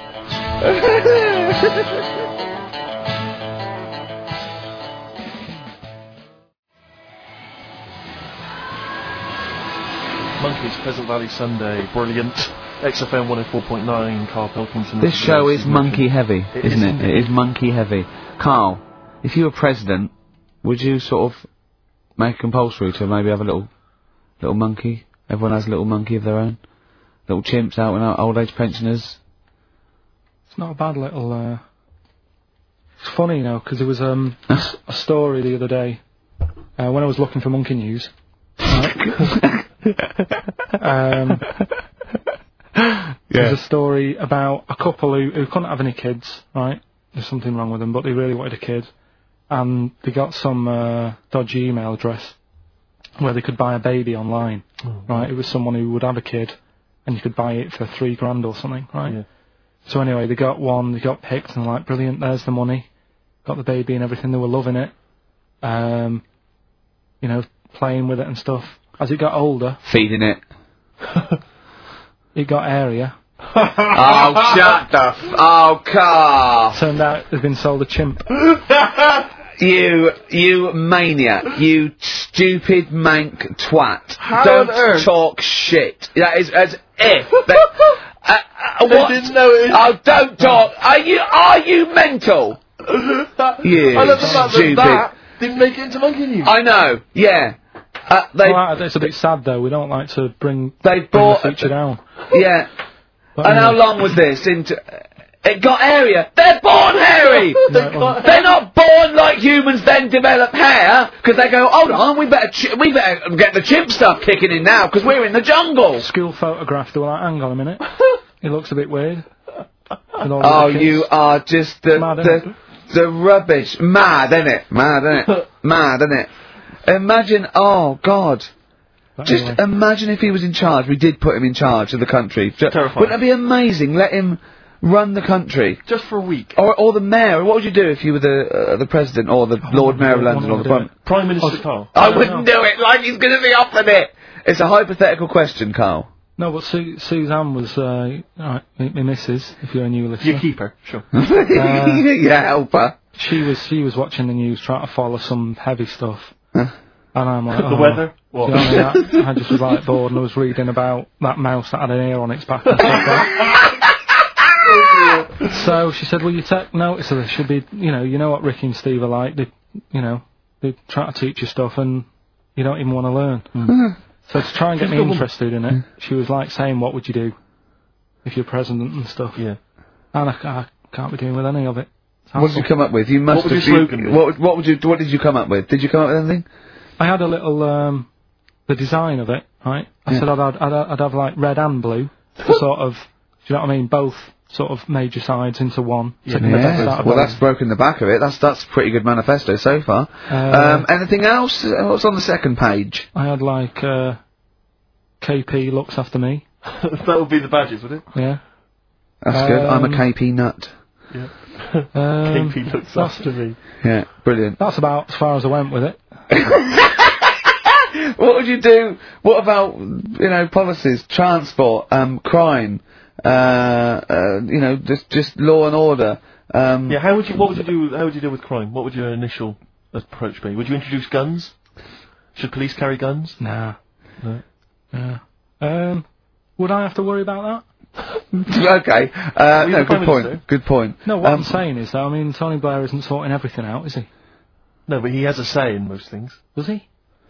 Monkeys, Pleasant Valley Sunday. Brilliant. X F M one oh four point nine, Carl Pilkington. This show is monkey heavy, It isn't is it? indeed. It is monkey heavy. Carl, if you were president, would you sort of make it compulsory to maybe have a little little monkey? Everyone has a little monkey of their own. Little chimps out and out, old age pensioners. it's not a bad little. Uh, it's funny, you know, because there was um, a story the other day uh, when I was looking for Monkey News. Right? um, There's a story about a couple who, who couldn't have any kids, right? There's something wrong with them, but they really wanted a kid. And they got some uh, dodgy email address where they could buy a baby online, Oh, right? It was someone who would have a kid, and you could buy it for three grand or something, right? Yeah. So anyway, they got one, they got picked, and like, brilliant, there's the money. Got the baby and everything, they were loving it. Um, you know, playing with it and stuff. As it got older, Feeding it. it got airier. Oh, shut the f- Oh, Carl! Turned out they'd been sold a chimp. You, you maniac, you stupid mank twat. How Don't on earth? talk shit. That is as if... That, uh, uh, They what? didn't know it. Oh, don't talk. Are you, are you mental? You I love the fact that stupid. that didn't make it into Monkey News. I know, yeah. Uh, they, Well, it's a bit sad though. We don't like to bring, they bring the bought... feature down. Yeah. But And how anyway, long was this? Into... It got hairier. They're born hairy! No, it wasn't. They're not born like humans, then develop hair, because they go, hold on, we better ch- we better get the chimp stuff kicking in now, because we're in the jungle. School photograph, they were like, hang on a minute. It looks a bit weird. With all the Oh, other kids. you are just the, Mad, the, innit? the rubbish. Mad, innit? Mad, innit? Mad, innit? Imagine, oh, God. But Just anyway. imagine if he was in charge. We did put him in charge of the country. Ju- Terrifying. Wouldn't that be amazing? Let him run the country. Just for a week. Or, or the mayor. What would you do if you were the uh, the president or the Lord Mayor of what London or would the I Prime? do? Prime Minister Carl. I don't wouldn't know. do it like he's going to be offered it. It's a hypothetical question, Carl. No, but Su- Suzanne was, uh, alright, my, my missus, if you're a new listener. Your keeper, sure. yeah, help her. She was, she was watching the news, trying to follow some heavy stuff. Huh? And I'm like, The oh. weather? Do What? you know what I mean? That- I just was like bored and I was reading about that mouse that had an ear on its back and stuff like that. So she said, well, you take notice of this. Should be, you know, you know what Ricky and Steve are like. They, you know, they try to teach you stuff and you don't even want to learn. So to try and get She's me a good woman. interested in it, she was like saying, "What would you do if you're president and stuff?" Yeah. And I, I can't be doing with any of it. It's What did you hassle. come up with? You must would have. your you- slogan be? what, what would you? What did you come up with? Did you come up with anything? I had a little um, the design of it, right? I Yeah. said I'd, I'd, I'd, I'd have like red and blue, to sort of, do you know what I mean? Both sort of major sides into one. Yeah. Taking the best Yeah. out of Well, both. that's broken the back of it. That's that's a pretty good manifesto so far. Uh, um, anything else? Uh, What's on the second page? I had like uh, K P looks after me. That would be the badges, would it? Yeah. That's good. I'm a Um, K P nut. Yeah. Um, K P looks that's- after me. Yeah, brilliant. That's about as far as I went with it. What would you do? What about, you know, policies, transport, um, crime, uh, uh, you know, just just law and order. Um, Yeah. How would you? What would you do? How would you deal with crime? What would your initial approach be? Would you introduce guns? Should police carry guns? Nah. No. Yeah. Um, would I have to worry about that? okay. Uh, you're no, the Prime good point. Minister. Good point. No, what Um, I'm saying is that, I mean, Tony Blair isn't sorting everything out, is he? No, but he has a say in most things. Does he?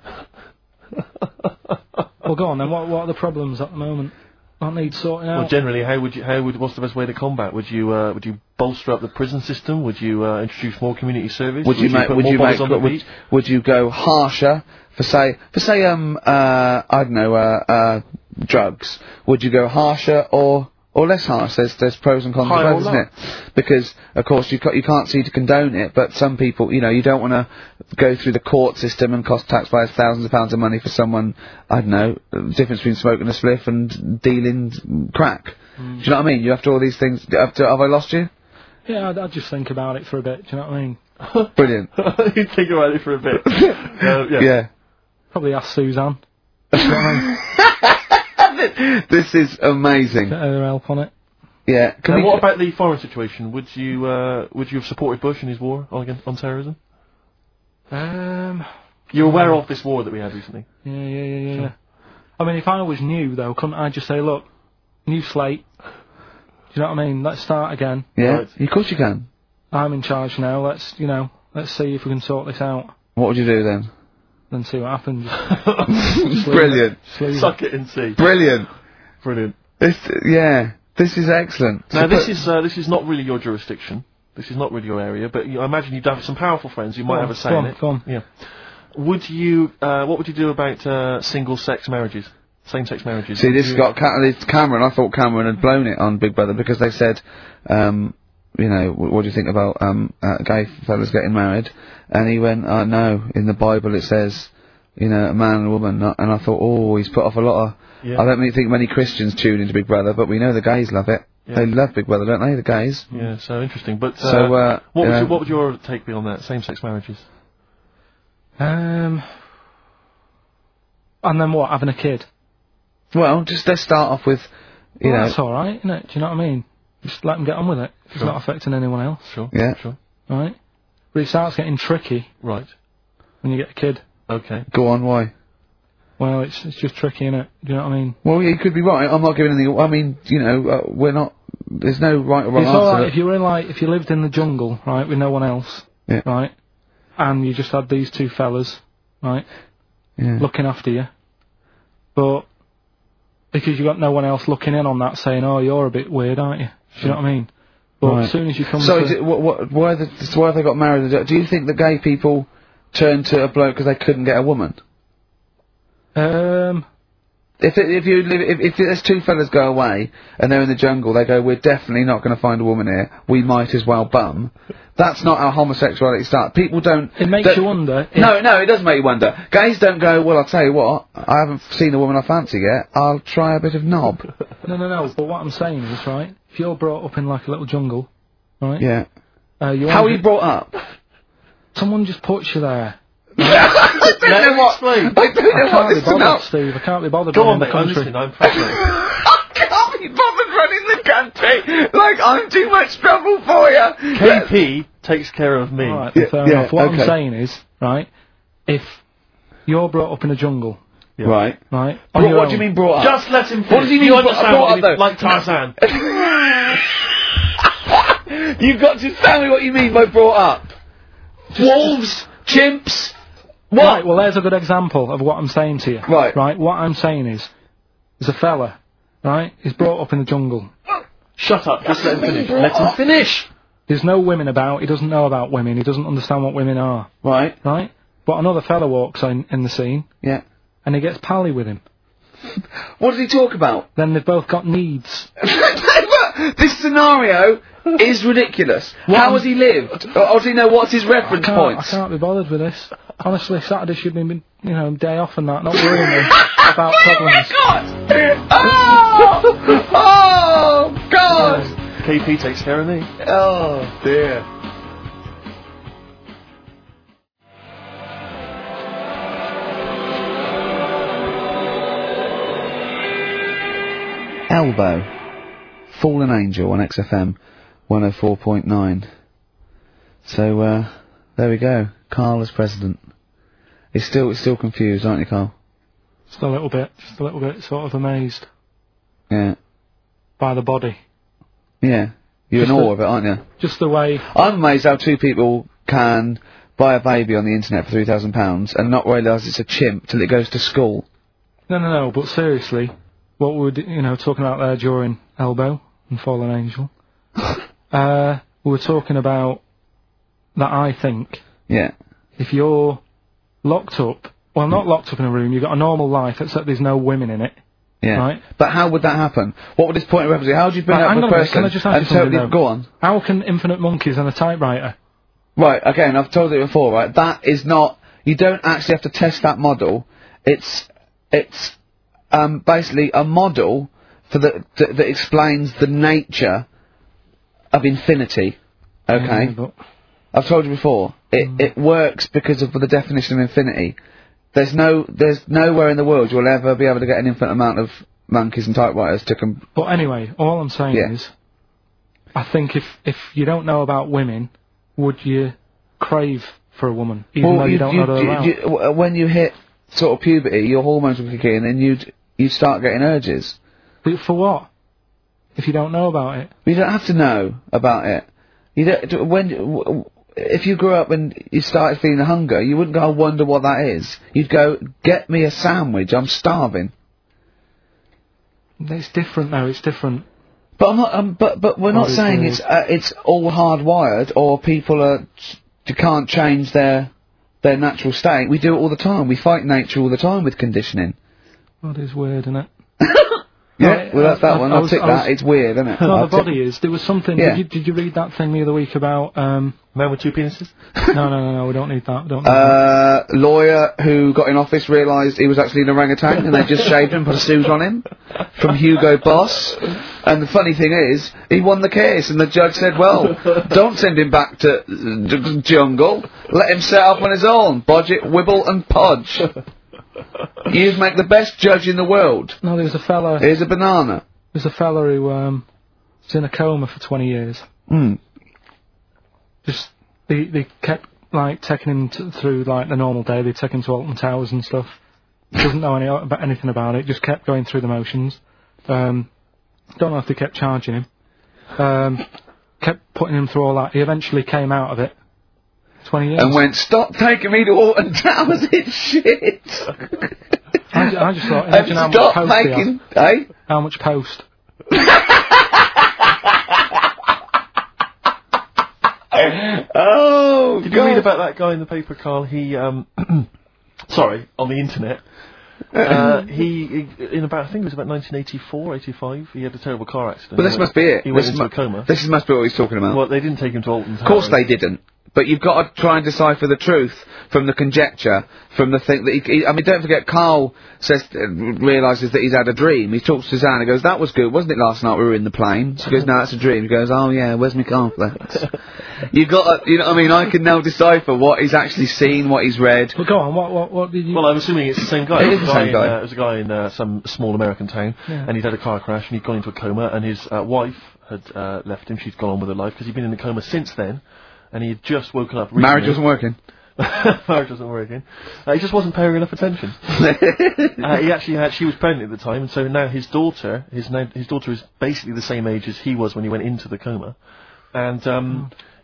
Well, go on then. What What are the problems at the moment? That needs sorting out. Well, generally, how would you? How would? What's the best way to combat? Would you? Uh, would you bolster up the prison system? Would you uh, introduce more community service? Would you make? put Would more you bodies make? on the Would, beat? would you go harsher for say for say um uh I don't know uh uh drugs? Would you go harsher or or less harsh? There's there's pros and cons to Higher both, or isn't it? Because of course you ca- you can't see to condone it, but some people, you know, you don't want to go through the court system and cost taxpayers thousands of pounds of money for someone, I don't know, the difference between smoking a spliff and dealing crack. Mm. Do you know what I mean? You have to all these things. Have, to, have I lost you? Yeah, I'd, I'd just think about it for a bit. Do you know what I mean? Brilliant. you think about it for a bit. uh, yeah. Yeah. Probably ask Suzanne. Do you know what I mean? This is amazing. Get her help on it. Yeah. Can And we what about the foreign situation? Would you? Uh, would you have supported Bush in his war on against on terrorism? Um. You're aware of this war that we had recently. Yeah, yeah, yeah, yeah. yeah. I mean, if I was new though, couldn't I just say, look, new slate? Do you know what I mean? Let's start again. Yeah. Right. Of course you can. I'm in charge now. Let's, you know, let's see if we can sort this out. What would you do then? Then see what happens. Just leave Brilliant. it. Just leave it. Suck it and see. Brilliant. Brilliant. This. Yeah. This is excellent. Now So this put- is uh, this is not really your jurisdiction. This is not really your area. But you, I imagine you'd have some powerful friends who might Go have on, a say go in on, it. go on. Yeah. Would you? Uh, what would you do about uh, single-sex marriages, same-sex marriages? See, Would this you- got Ca- this Cameron. I thought Cameron had blown it on Big Brother because they said, um, you know, wh- what do you think about um, uh, gay fellas getting married? And he went, uh, no. In the Bible it says, you know, a man and a woman. Not, and I thought, oh, he's put off a lot of. Yeah. I don't really think many Christians tune into Big Brother, but we know the gays love it. Yeah. They love Big Brother, don't they? The gays. Yeah, so interesting. But uh, So, uh, what, would yeah. you, what would your take be on that? Same-sex marriages? Um. And then what? Having a kid? Well, just let's start off with, you Well, know, that's all right, isn't it? Do you know what I mean? Just let them get on with it. It's Sure. not affecting anyone else, Sure. Yeah. Sure. right? But it starts getting tricky Right. when you get a kid. Okay. go on. Why? Well, it's it's just tricky, innit? Do you know what I mean? Well, you could be right. I'm not giving anything. I mean, you know, uh, we're not. There's no right or wrong It's answer. all right if you were in like if you lived in the jungle, right, with no one else, Yeah. right, and you just had these two fellas, right, Yeah. looking after you, but because you got no one else looking in on that, saying, "Oh, you're a bit weird, aren't you?" Do you know what I mean? But Right. as soon as you come So, to, is it, what, what, why, the, why have they got married? Do you think that gay people turned to a bloke because they couldn't get a woman? um, If it, if you live, if, if there's two fellas go away and they're in the jungle, they go, we're definitely not going to find a woman here. We might as well bum. That's not how homosexuality starts. People don't. it makes don't- you wonder. If, No, no, it does make you wonder. Gays don't go, well, I'll tell you what, I haven't seen a woman I fancy yet, I'll try a bit of knob. no, no, no. But what I'm saying is, right, if you're brought up in like a little jungle, right, Yeah. uh, you How want are you brought up? someone just puts you there. I don't Let know me what, explain. I don't I know what can't be this is about. bothered, Steve. I can't be bothered Go being on, in the mate. I'm country. listening. I'm fascinated. I can't be bothered running the country. Like, I'm too much trouble for you. K P takes care of me. All right, Yeah, fair yeah, enough. What okay. I'm saying is, right, if you're brought up in a jungle, Yeah. Right. right, on What, your what own, do you mean brought up? Just let him finish. What does he mean You brought- understand brought what up, he- though? like Tarzan. You've got to tell me what you mean by brought up. Wolves, chimps, What? Right, well, there's a good example of what I'm saying to you. Right. Right, what I'm saying is, there's a fella, right, he's brought up in the jungle. Shut up, just let him finish. Let him finish! There's no women about, he doesn't know about women, he doesn't understand what women are. Right. Right? But another fella walks in, in the scene, Yeah. and he gets pally with him. What does he talk about? Then they've both got needs. This scenario is ridiculous. How I'm- has he lived? Or, or do you know what's his reference I can't, I points? can't be bothered with this. Honestly, Saturday should be, you know, day off and that, not worrying me about problems. Oh! Oh! God! K P takes care of me. Oh, dear. Elbow. Fallen Angel on X F M one oh four point nine. So, uh, there we go. Carl as president. He's still, he's still confused, aren't you, Carl? Just a little bit, just a little bit sort of amazed Yeah. by the body. Yeah. You're in Just awe the- of it, aren't you? Just the way, I'm amazed how two people can buy a baby on the internet for three thousand pounds and not realise it's a chimp till it goes to school. no, no, no, but seriously, what we were, d- you know, talking about there during Elbow and Fallen Angel, uh, we were talking about that I think Yeah. if you're locked up, well, not locked up in a room, you've got a normal life, except there's no women in it, Yeah. right? But how would that happen? What would his point of reference be? How would you bring Right, up hang a on a minute, person can I just ask you and something, totally... though? Go on. How can infinite monkeys and a typewriter? Right, again, I've told you before, right? That is not... You don't actually have to test that model. It's... It's... Um, basically a model for the, that, that explains the nature of infinity. Okay? Yeah, but I've told you before. It Mm. it works because of the definition of infinity. There's no there's nowhere in the world you'll ever be able to get an infinite amount of monkeys and typewriters to com- But anyway, all I'm saying Yeah. is, I think if if you don't know about women, would you crave for a woman, even though you, don't know they're around? you- w- when you hit sort of puberty, your hormones will kick in, and you'd you start getting urges. But for what? If you don't know about it, You don't have to know about it. You don't when w- w- if you grew up and you started feeling hunger, you wouldn't go, I wonder what that is. You'd go, get me a sandwich. I'm starving. it's different now. It's different. But I'm not. Um, but but we're not Obviously. saying it's uh, it's all hardwired or people are you can't change their their natural state. We do it all the time. We fight nature all the time with conditioning. That is weird, isn't it? Yeah, Right, well that's I- that I- one. I I'll was- tick I that. was- It's weird, isn't it? No, I'll the tick- body is. There was something. Yeah. Did you did you read that thing the other week about? Um, Man with two penises? no, no, no, no. We don't need that. We don't need that. Uh, lawyer who got in office realised he was actually an orangutan and they just shaved him and put a suit on him from Hugo Boss. And the funny thing is, he won the case and the judge said, well, don't send him back to uh, jungle. Let him set up on his own. Budget, wibble and podge. You make the best judge in the world. No, there was a fella. Here's a banana. There's a fella who um, was in a coma for twenty years. Hmm. Just they they kept like taking him t- through like the normal day. They take him to Alton Towers and stuff. Doesn't know any about anything about it. Just kept going through the motions. Um, don't know if they kept charging him. Um, kept putting him through all that. He eventually came out of it. Twenty years. And went, stop taking me to Alton Towers, it's shit. I, ju- I just thought, And imagine how much stop post he making, has. eh? How much post? Oh, Did God. you read about that guy in the paper, Carl? He, um, sorry, on the internet. Uh, he, he, in about, I think it was about nineteen eighty-four, eighty-five, he had a terrible car accident. But this He must went- be it. He went This into mu- a coma. This must be what he's talking about. Well, they didn't take him to Alton Towers. Of course they didn't. But you've got to try and decipher the truth from the conjecture, from the thing that he, he I mean, don't forget, Carl says, uh, realises that he's had a dream. He talks to Suzanne and goes, that was good, wasn't it, last night we were in the plane? She goes, no, that's a dream. He goes, oh yeah, where's my cornflakes? You've got to, you know what I mean, I can now decipher what he's actually seen, what he's read. Well, go on. What what what did you? Well, I'm assuming it's the same guy. It was is a the same in, guy. Uh, it was a guy in uh, some small American town, Yeah. and he'd had a car crash, and he'd gone into a coma, and his uh, wife had uh, left him. She'd gone on with her life because he'd been in a coma since then, and he had just woken up. Recently. Marriage wasn't working. Marriage wasn't working. Uh, he just wasn't paying her enough attention. uh, he actually had. She was pregnant at the time, and so now his daughter, his na- his daughter is basically the same age as he was when he went into the coma, and um,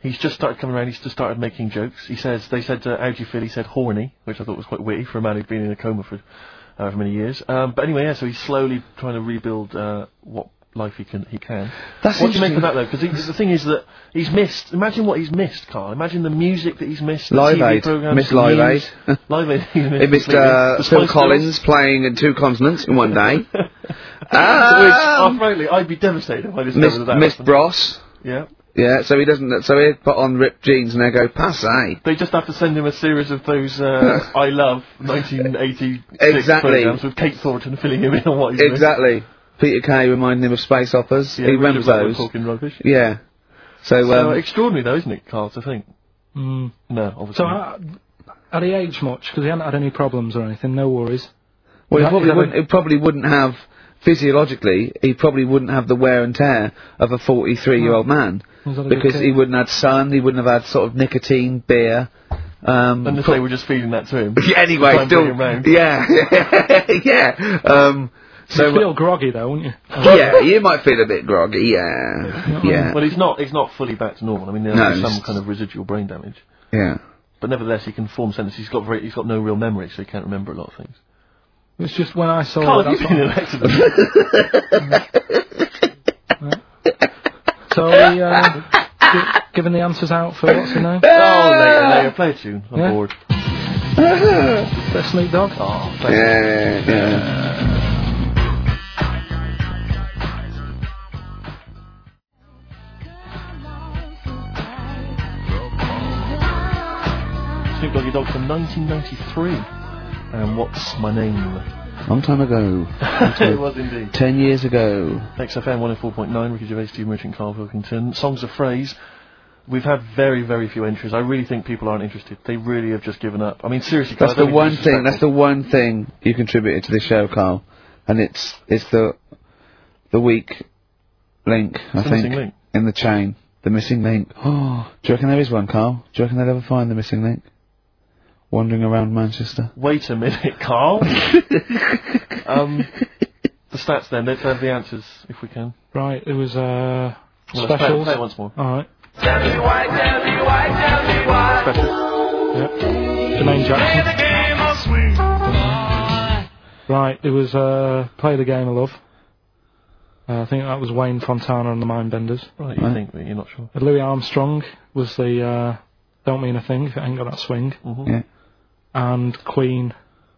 He's just started coming around. He's just started making jokes. He says, they said, uh, how do you feel? He said horny, which I thought was quite witty for a man who'd been in a coma for however many years. Um, but anyway, yeah, so he's slowly trying to rebuild uh, what life he can. He can. That's what do you make interesting. of that, though? Because the thing is that he's missed. Imagine what he's missed, Carl. Imagine the music that he's missed. The Live T V Aid. programs, Missed the Live news. Aid. Live Aid. He missed He missed completely. uh, The Phil Spice Collins Girls. playing in two continents in one day. Which, oh, um, frankly, I'd be devastated if I discovered missed that. that missed happened. Bros. Yeah. Yeah, so he doesn't. So he put on ripped jeans and they go passe. They just have to send him a series of those uh, I Love nineteen eighty-six Exactly. programs with Kate Thornton filling him in on what he's missed. Exactly. Peter Kay reminding him of space operas. Yeah, he Richard remembers Blackwood those. talking rubbish. Yeah. So, um, So extraordinary, though, isn't it, Carl? To think. Mm. No, obviously. So, not. uh, had he aged much? Because he hadn't had any problems or anything. No worries. well, he Is that- probably is that wouldn't. a- He probably wouldn't have physiologically. He probably wouldn't have the wear and tear of a forty-three-year-old man Was that a good because kid? he wouldn't have had sun. He wouldn't have had sort of nicotine, beer. Um, Unless pro- they were just feeding that to him. Yeah, To anyway, try and still, bring him round. yeah, yeah. Um, so You'd feel groggy though, wouldn't you? yeah, you might feel a bit groggy. Yeah, yeah, Well, he's not. He's not fully back to normal. I mean, there's No, some he's- kind of residual brain damage, yeah. but nevertheless, he can form sentences. He's got very. He's got no real memory, so he can't remember a lot of things. It's just when I saw Carl, it. have you That's been in what, an accident? so he, uh, gi- giving the answers out for what's his name? Oh, later, later, play a tune. I'm Yeah. bored. The Snoop Dogg. Oh, thank you. Yeah, yeah. Snoop Doggy Dogg from nineteen ninety-three. And What's My Name? Long time ago. It was indeed. Ten years ago. X F M one oh four point nine, Ricky Gervais, Steve Merchant, Carl Pilkington. Songs of Phrase. We've had very, very few entries. I really think people aren't interested. They really have just given up. I mean, seriously, Carl, That's I the don't one mean to be thing. That's the disrespectful. one thing you contributed to this show, Carl, and it's it's the the weak link. I the think missing link. in the chain, the missing link. Oh, do you reckon there is one, Carl? Do you reckon they'll ever find the missing link? Wandering around Manchester. Wait a minute, Carl. um, the stats then. Let's have the answers, if we can. Right, it was uh, Well, let's play it, specials. play it once more. Alright. Tell me why, tell me why, tell me why. Specials. Yep. Jermaine Jackson. The game of swing. Right, it was uh, Play the Game of Love. Uh, I think that was Wayne Fontana and the Mindbenders. Right, you Right. think, but you're not sure. Uh, Louis Armstrong was the uh, Don't Mean a Thing if it ain't got that swing. Mm-hmm. Yeah. And Queen,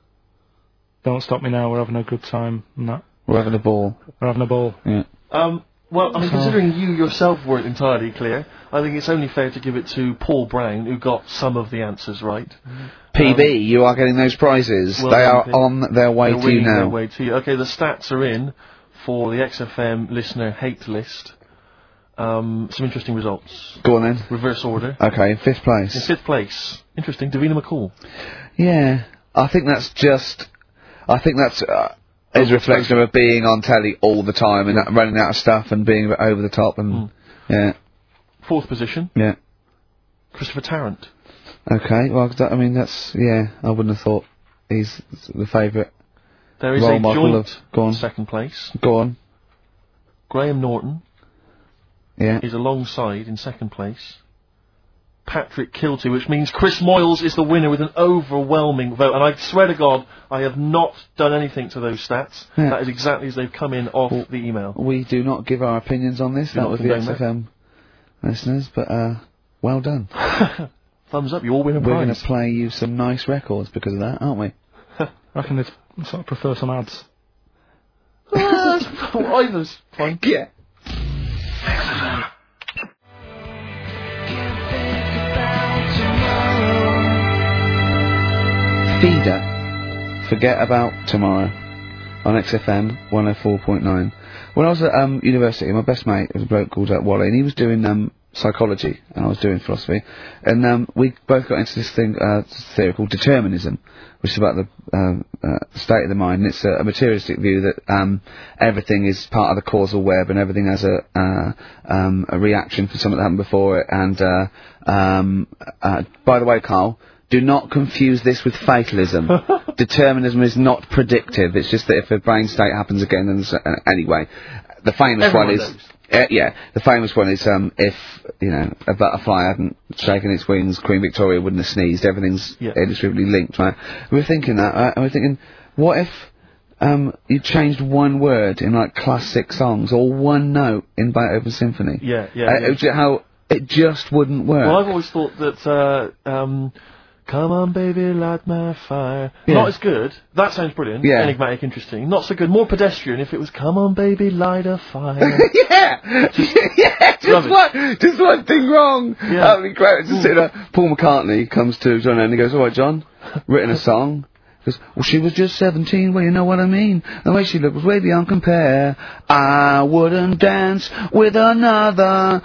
Don't Stop Me Now, We're Having a Good Time. And that. We're having a ball. We're having a ball. Yeah. Um, well, I mean, So- considering you yourself weren't entirely clear, I think it's only fair to give it to Paul Brown, who got some of the answers right. P B, you are getting those prizes. well they are done, Pete. on their way They're to you winging their now. way to you. Okay, the stats are in for the X F M listener hate list. Um, some interesting results. Go on then. Reverse order. Okay, fifth In place. fifth place, interesting, Davina McCall. Yeah, I think that's just. I think that's uh, is a reflection of being on telly all the time and that running out of stuff and being a bit over the top and Mm. yeah, Fourth position, yeah. Christopher Tarrant. Okay, well, that, I mean that's yeah. I wouldn't have thought he's the favourite. There is Role a model joint of- go on. second place. Go on. Graham Norton Yeah. is alongside in second place. Patrick Kilty, which means Chris Moyles is the winner with an overwhelming vote. And I swear to God, I have not done anything to those stats. Yeah. That is exactly as they've come in off Well, the email. We do not give our opinions on this. Do That not was the condone X F M listeners, but uh, well done. Thumbs up, you all win a We're going prize. to play you some nice records because of that, aren't we? I reckon they'd sort of prefer some ads. Either's fine. Yeah. Feeder. Forget About Tomorrow on X F M one oh four point nine. When I was at um, university, my best mate was a bloke called uh, Wally, and he was doing um, psychology, and I was doing philosophy, and um, we both got into this thing, uh, theory called determinism, which is about the um, uh, state of the mind, and it's a, a materialistic view that um, everything is part of the causal web, and everything has a uh, um, a reaction for something that happened before it, and uh, um, uh, by the way, Carl, do not confuse this with fatalism. Determinism is not predictive. It's just that if a brain state happens again, then it's, uh, anyway, the famous Everyone one is knows. Uh, yeah, the famous one is um, if you know a butterfly hadn't shaken its wings, Queen Victoria wouldn't have sneezed. Everything's Yeah. inextricably linked, right? We were thinking that, right? And we we're thinking, what if um, you changed one word in like classic songs or one note in Beethoven's symphony? Yeah, yeah. Uh, yeah. it would ju- how it just wouldn't work. Well, I've always thought that, uh, um, come on baby, light my fire. Yeah. Not as good. That sounds brilliant. Yeah. Enigmatic, interesting. Not so good. More pedestrian if it was, come on baby, light a fire. yeah, yeah, just Rubbish. one, just one thing wrong. Yeah. That would be great. Just sitting there. Paul McCartney comes to John Lennon and he goes, "All right, John, written a song." He goes, "Well, she was just seventeen. Well, you know what I mean. The way she looked was way beyond compare. I wouldn't dance with another."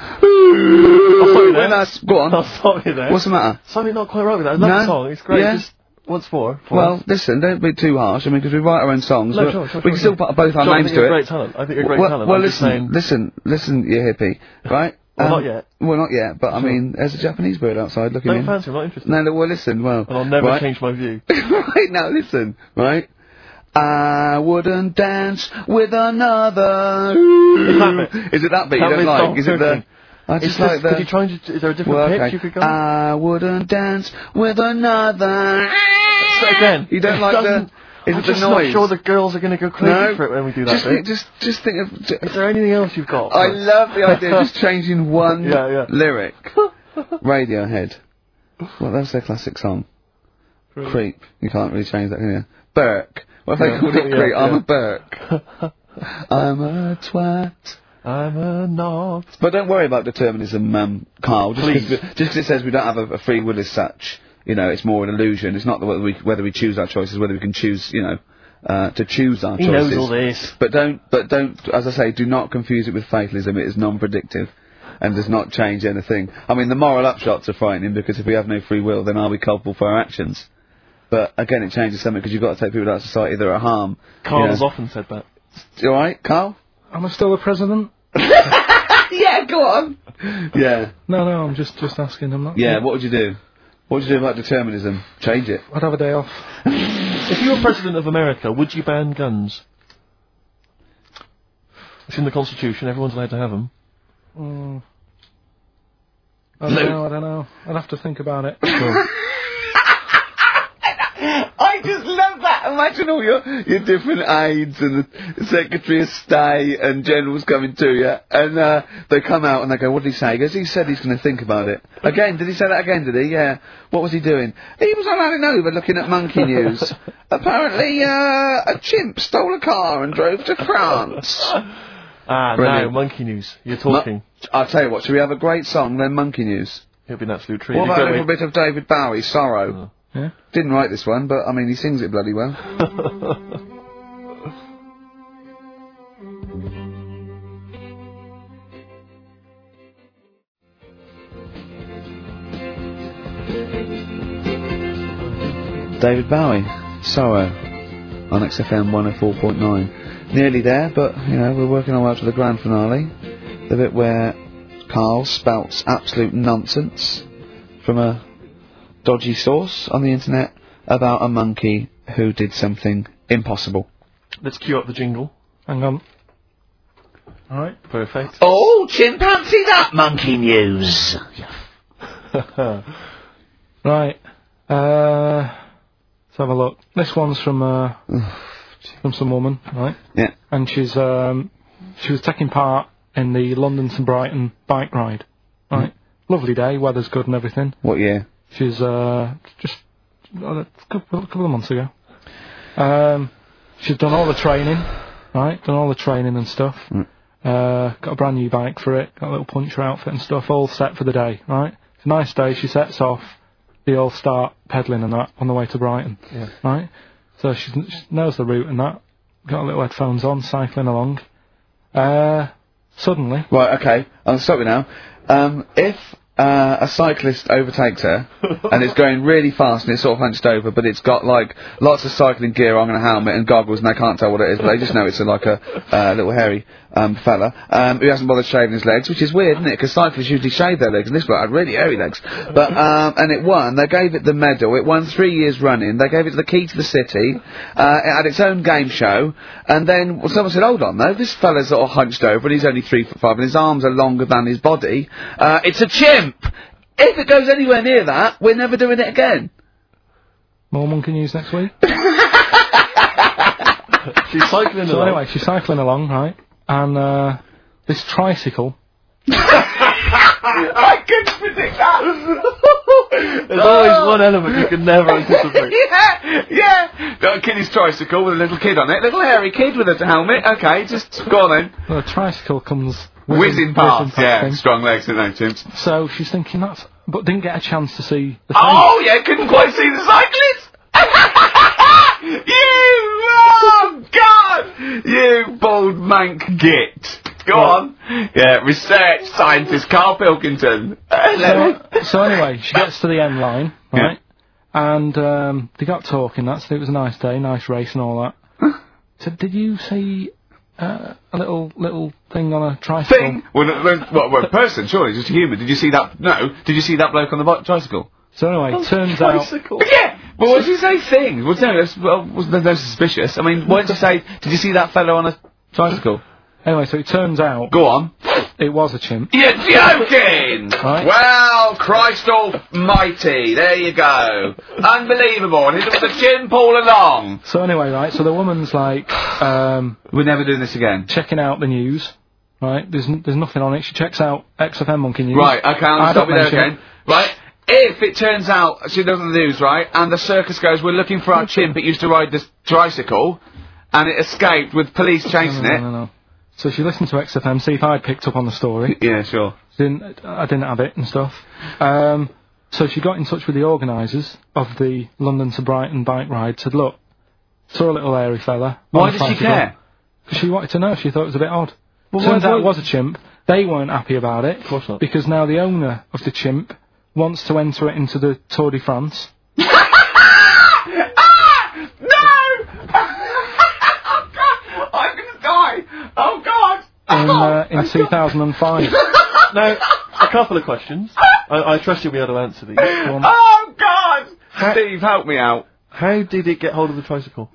you there. When I s- go on. I'll stop you there. What's the matter? Something not quite right with that. I love No? the song. It's great. Yeah? Just once more. for Well, us. listen, don't be too harsh. I mean, because we write our own songs. No, but sure, sure, we sure, can still sure. put both our John, I names think to you're it. a great talent. I think you're a great well, talent. well I'm just listen, saying. listen, listen, you hippie, right? Well, Um, not yet. Well, not yet, but I Sure. mean, there's a Japanese bird outside looking Don't in. fancy. I'm not interested. No, no, well, listen, well, And I'll never right? change my view. right now, listen, right? I wouldn't dance with another. that bit? Is it that bit That you don't bit's like? not Is it the? working. I Is just this, like the. could you try and just, is there a different well, pitch okay. you could go? I wouldn't dance with another. So again, You don't it like the? doesn't- Is I'm it the just noise? not sure the girls are going to go crazy No. for it when we do that just bit. think, just, just think of. j- Is there anything else you've got? I for us? love the idea of just changing one Yeah, yeah. lyric. Radiohead. Well, that's their classic song. Creep. Creep. You can't really change that, can you? Burke. What if they Yeah. called it Yeah, Creep? I'm yeah. a Burke. I'm a twat. I'm a knob. But don't worry about determinism, um, Carl. Just Please. because it says we don't have a, a free will as such. You know, it's more an illusion. It's not the, whether we whether we choose our choices, whether we can choose, you know, uh, to choose our He choices. knows all this. But don't, but don't, as I say, do not confuse it with fatalism. It is non-predictive and does not change anything. I mean, the moral upshots are frightening because if we have no free will, then are we culpable for our actions? But again, it changes something because you've got to take people out of society that are harm. Carl you has know. often said that. You all right, Carl? Am I still the president? Yeah, go on. Yeah, No, no, I'm just just asking. I'm not. yeah. What would you do? What would you do about determinism? Change it. I'd have a day off. If you were president of America, would you ban guns? It's in the Constitution. Everyone's allowed to have them. Mm. I don't know. I don't know. I'd have to think about it. I just love that. Imagine all your your different aides and the Secretary of State and generals coming to you, and uh, they come out and they go, "What did he say?" He goes, "He said he's going to think about it." Again, did he say that again? Did he? Yeah. What was he doing? He was on Hanover looking at Monkey News. Apparently, uh, a chimp stole a car and drove to France. Ah, Brilliant. now, Monkey News. You're talking. Mu- I'll tell you what. Should we have a great song then? Monkey News. It'll be an absolute treat. What It'd about a be little great. bit of David Bowie, Sorrow? Yeah. Didn't write this one, but I mean, he sings it bloody well. David Bowie, Sorrow, on X F M one oh four point nine. Nearly there, but, you know, we're working our way up to the grand finale. The bit where Carl spouts absolute nonsense from a dodgy source on the internet about a monkey who did something impossible. Let's cue up the jingle. Hang on. All right. Perfect. Oh, chimpanzee, that monkey news! Right. Uh, let's have a look. This one's from uh, from some woman, right? Yeah. And she's um, she was taking part in the London to Brighton bike ride, right? Lovely day, weather's good and everything. What year? She's uh, just uh, a couple, a couple of months ago. Um, she's done all the training, right? Done all the training and stuff. Mm. Uh, got a brand new bike for it. Got a little puncher outfit and stuff, all set for the day, right? It's a nice day. She sets off. They all start pedalling and that on the way to Brighton, Yeah. right? So she, she knows the route and that. Got her little headphones on, cycling along. Uh, suddenly, Right, okay, I'll stop you now. Um, if Uh, a cyclist overtakes her, and it's going really fast, and it's sort of hunched over, but it's got like lots of cycling gear on and a helmet and goggles, and they can't tell what it is, but they just know it's a, like a uh, little hairy um, fella um, who hasn't bothered shaving his legs, which is weird, isn't it? Because cyclists usually shave their legs, and this bloke had really hairy legs. But um, and it won. They gave it the medal. It won three years running. They gave it the key to the city. Uh, it had its own game show, and then well, someone said, "Hold on, though, this fella's sort of hunched over, and he's only three foot five, and his arms are longer than his body. Uh, it's a chimp." If it goes anywhere near that, we're never doing it again. More monkey news next week. She's cycling So along. anyway, she's cycling along, right? And uh, this tricycle. I couldn't predict that. There's always one element you can never anticipate. yeah, yeah. Got a kiddie's tricycle with a little kid on it, little hairy kid with a helmet. Okay, just go on then. Well, the tricycle comes Whizzing past, yeah, thing. strong legs, don't they, chimps? So she's thinking that's, but didn't get a chance to see the. Oh, yeah, couldn't quite see the cyclist. You, oh God, you bald mank git. Go What? on. Yeah, research scientist Carl Pilkington. So, so anyway, she gets to the end line, right? And um, they got talking. That's it was a nice day, nice race and all that. Huh? So did you see uh, a little little thing on a tricycle? Thing? Well, no, no, well, well, person, surely, just a human. Did you see that? No. Did you see that bloke on the bi- tricycle? So anyway, it turns out. Tricycle. Yeah! But why did you say thing? Well, no, that's, well, was no, no suspicious. I mean, why did you say, did you see that fellow on a tricycle? Anyway, so it turns out Go on. it was a chimp. You're joking! Right. Well, Christ almighty, there you go. Unbelievable, and it was a chimp all along. So anyway, right, so the woman's like um, We're never doing this again. checking out the news, right? There's n- there's nothing on it. She checks out X F M Monkey News. Right, okay, I'll I stop you don't there mention again. Right, if it turns out she does on the news, right, and the circus goes, we're looking for our chimp, it used to ride this tricycle, and it escaped with police No, chasing no, no, it. no, no. So she listened to X F M, see if I'd picked up on the story. Yeah, sure. Didn't I didn't have it and stuff. Um, so she got in touch with the organisers of the London to Brighton bike ride. Said, "Look, saw a little hairy fella." Why did she care? Because she wanted to know. She thought it was a bit odd. Well, Turns why- out it why- was a chimp. They weren't happy about it. Of course not. Because now the owner of the chimp wants to enter it into the Tour de France. Ah! No! Oh God! I'm gonna die! Oh God! In, Oh, uh, in two thousand five. Now, a couple of questions. I, I trust you'll be able to answer these. Go on. Oh God! Steve, help me out. How did it get hold of the tricycle?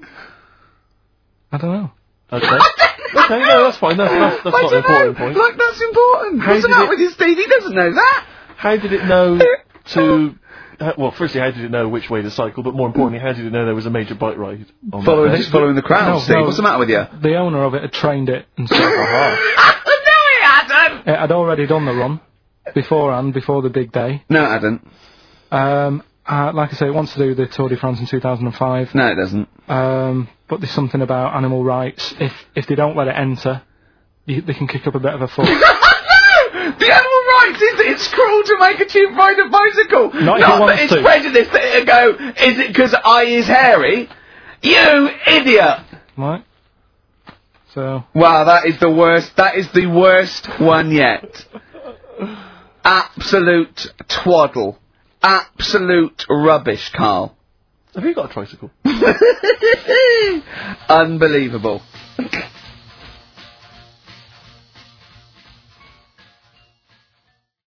I don't know. Okay. Okay, no, that's fine. That's, that's, that's I not an don't know. important point. Like, that's important. How What's the did matter it- with you, Steve? He doesn't know that. How did it know to... Uh, well, firstly, how did it know which way to cycle? But more importantly, how did it know there was a major bike ride on Following, that just day? following the crowd, No, Steve. no. What's the matter with you? The owner of it had trained it and stuff. no, he hadn't. It had already done the run beforehand, before the big day. No, it hadn't. Um, uh, like I say, it wants to do the Tour de France in two thousand five. No, it doesn't. Um, but there's something about animal rights. If if they don't let it enter, you, they can kick up a bit of a fuss. The animal rights is it's cruel to make a chimp ride a bicycle. Not if it that wants it's to. prejudice that it'll go, is it because I is hairy? You idiot! Right? So, Wow, that is the worst, that is the worst one yet. Absolute twaddle. Absolute rubbish, Carl. Have you got a tricycle? Unbelievable.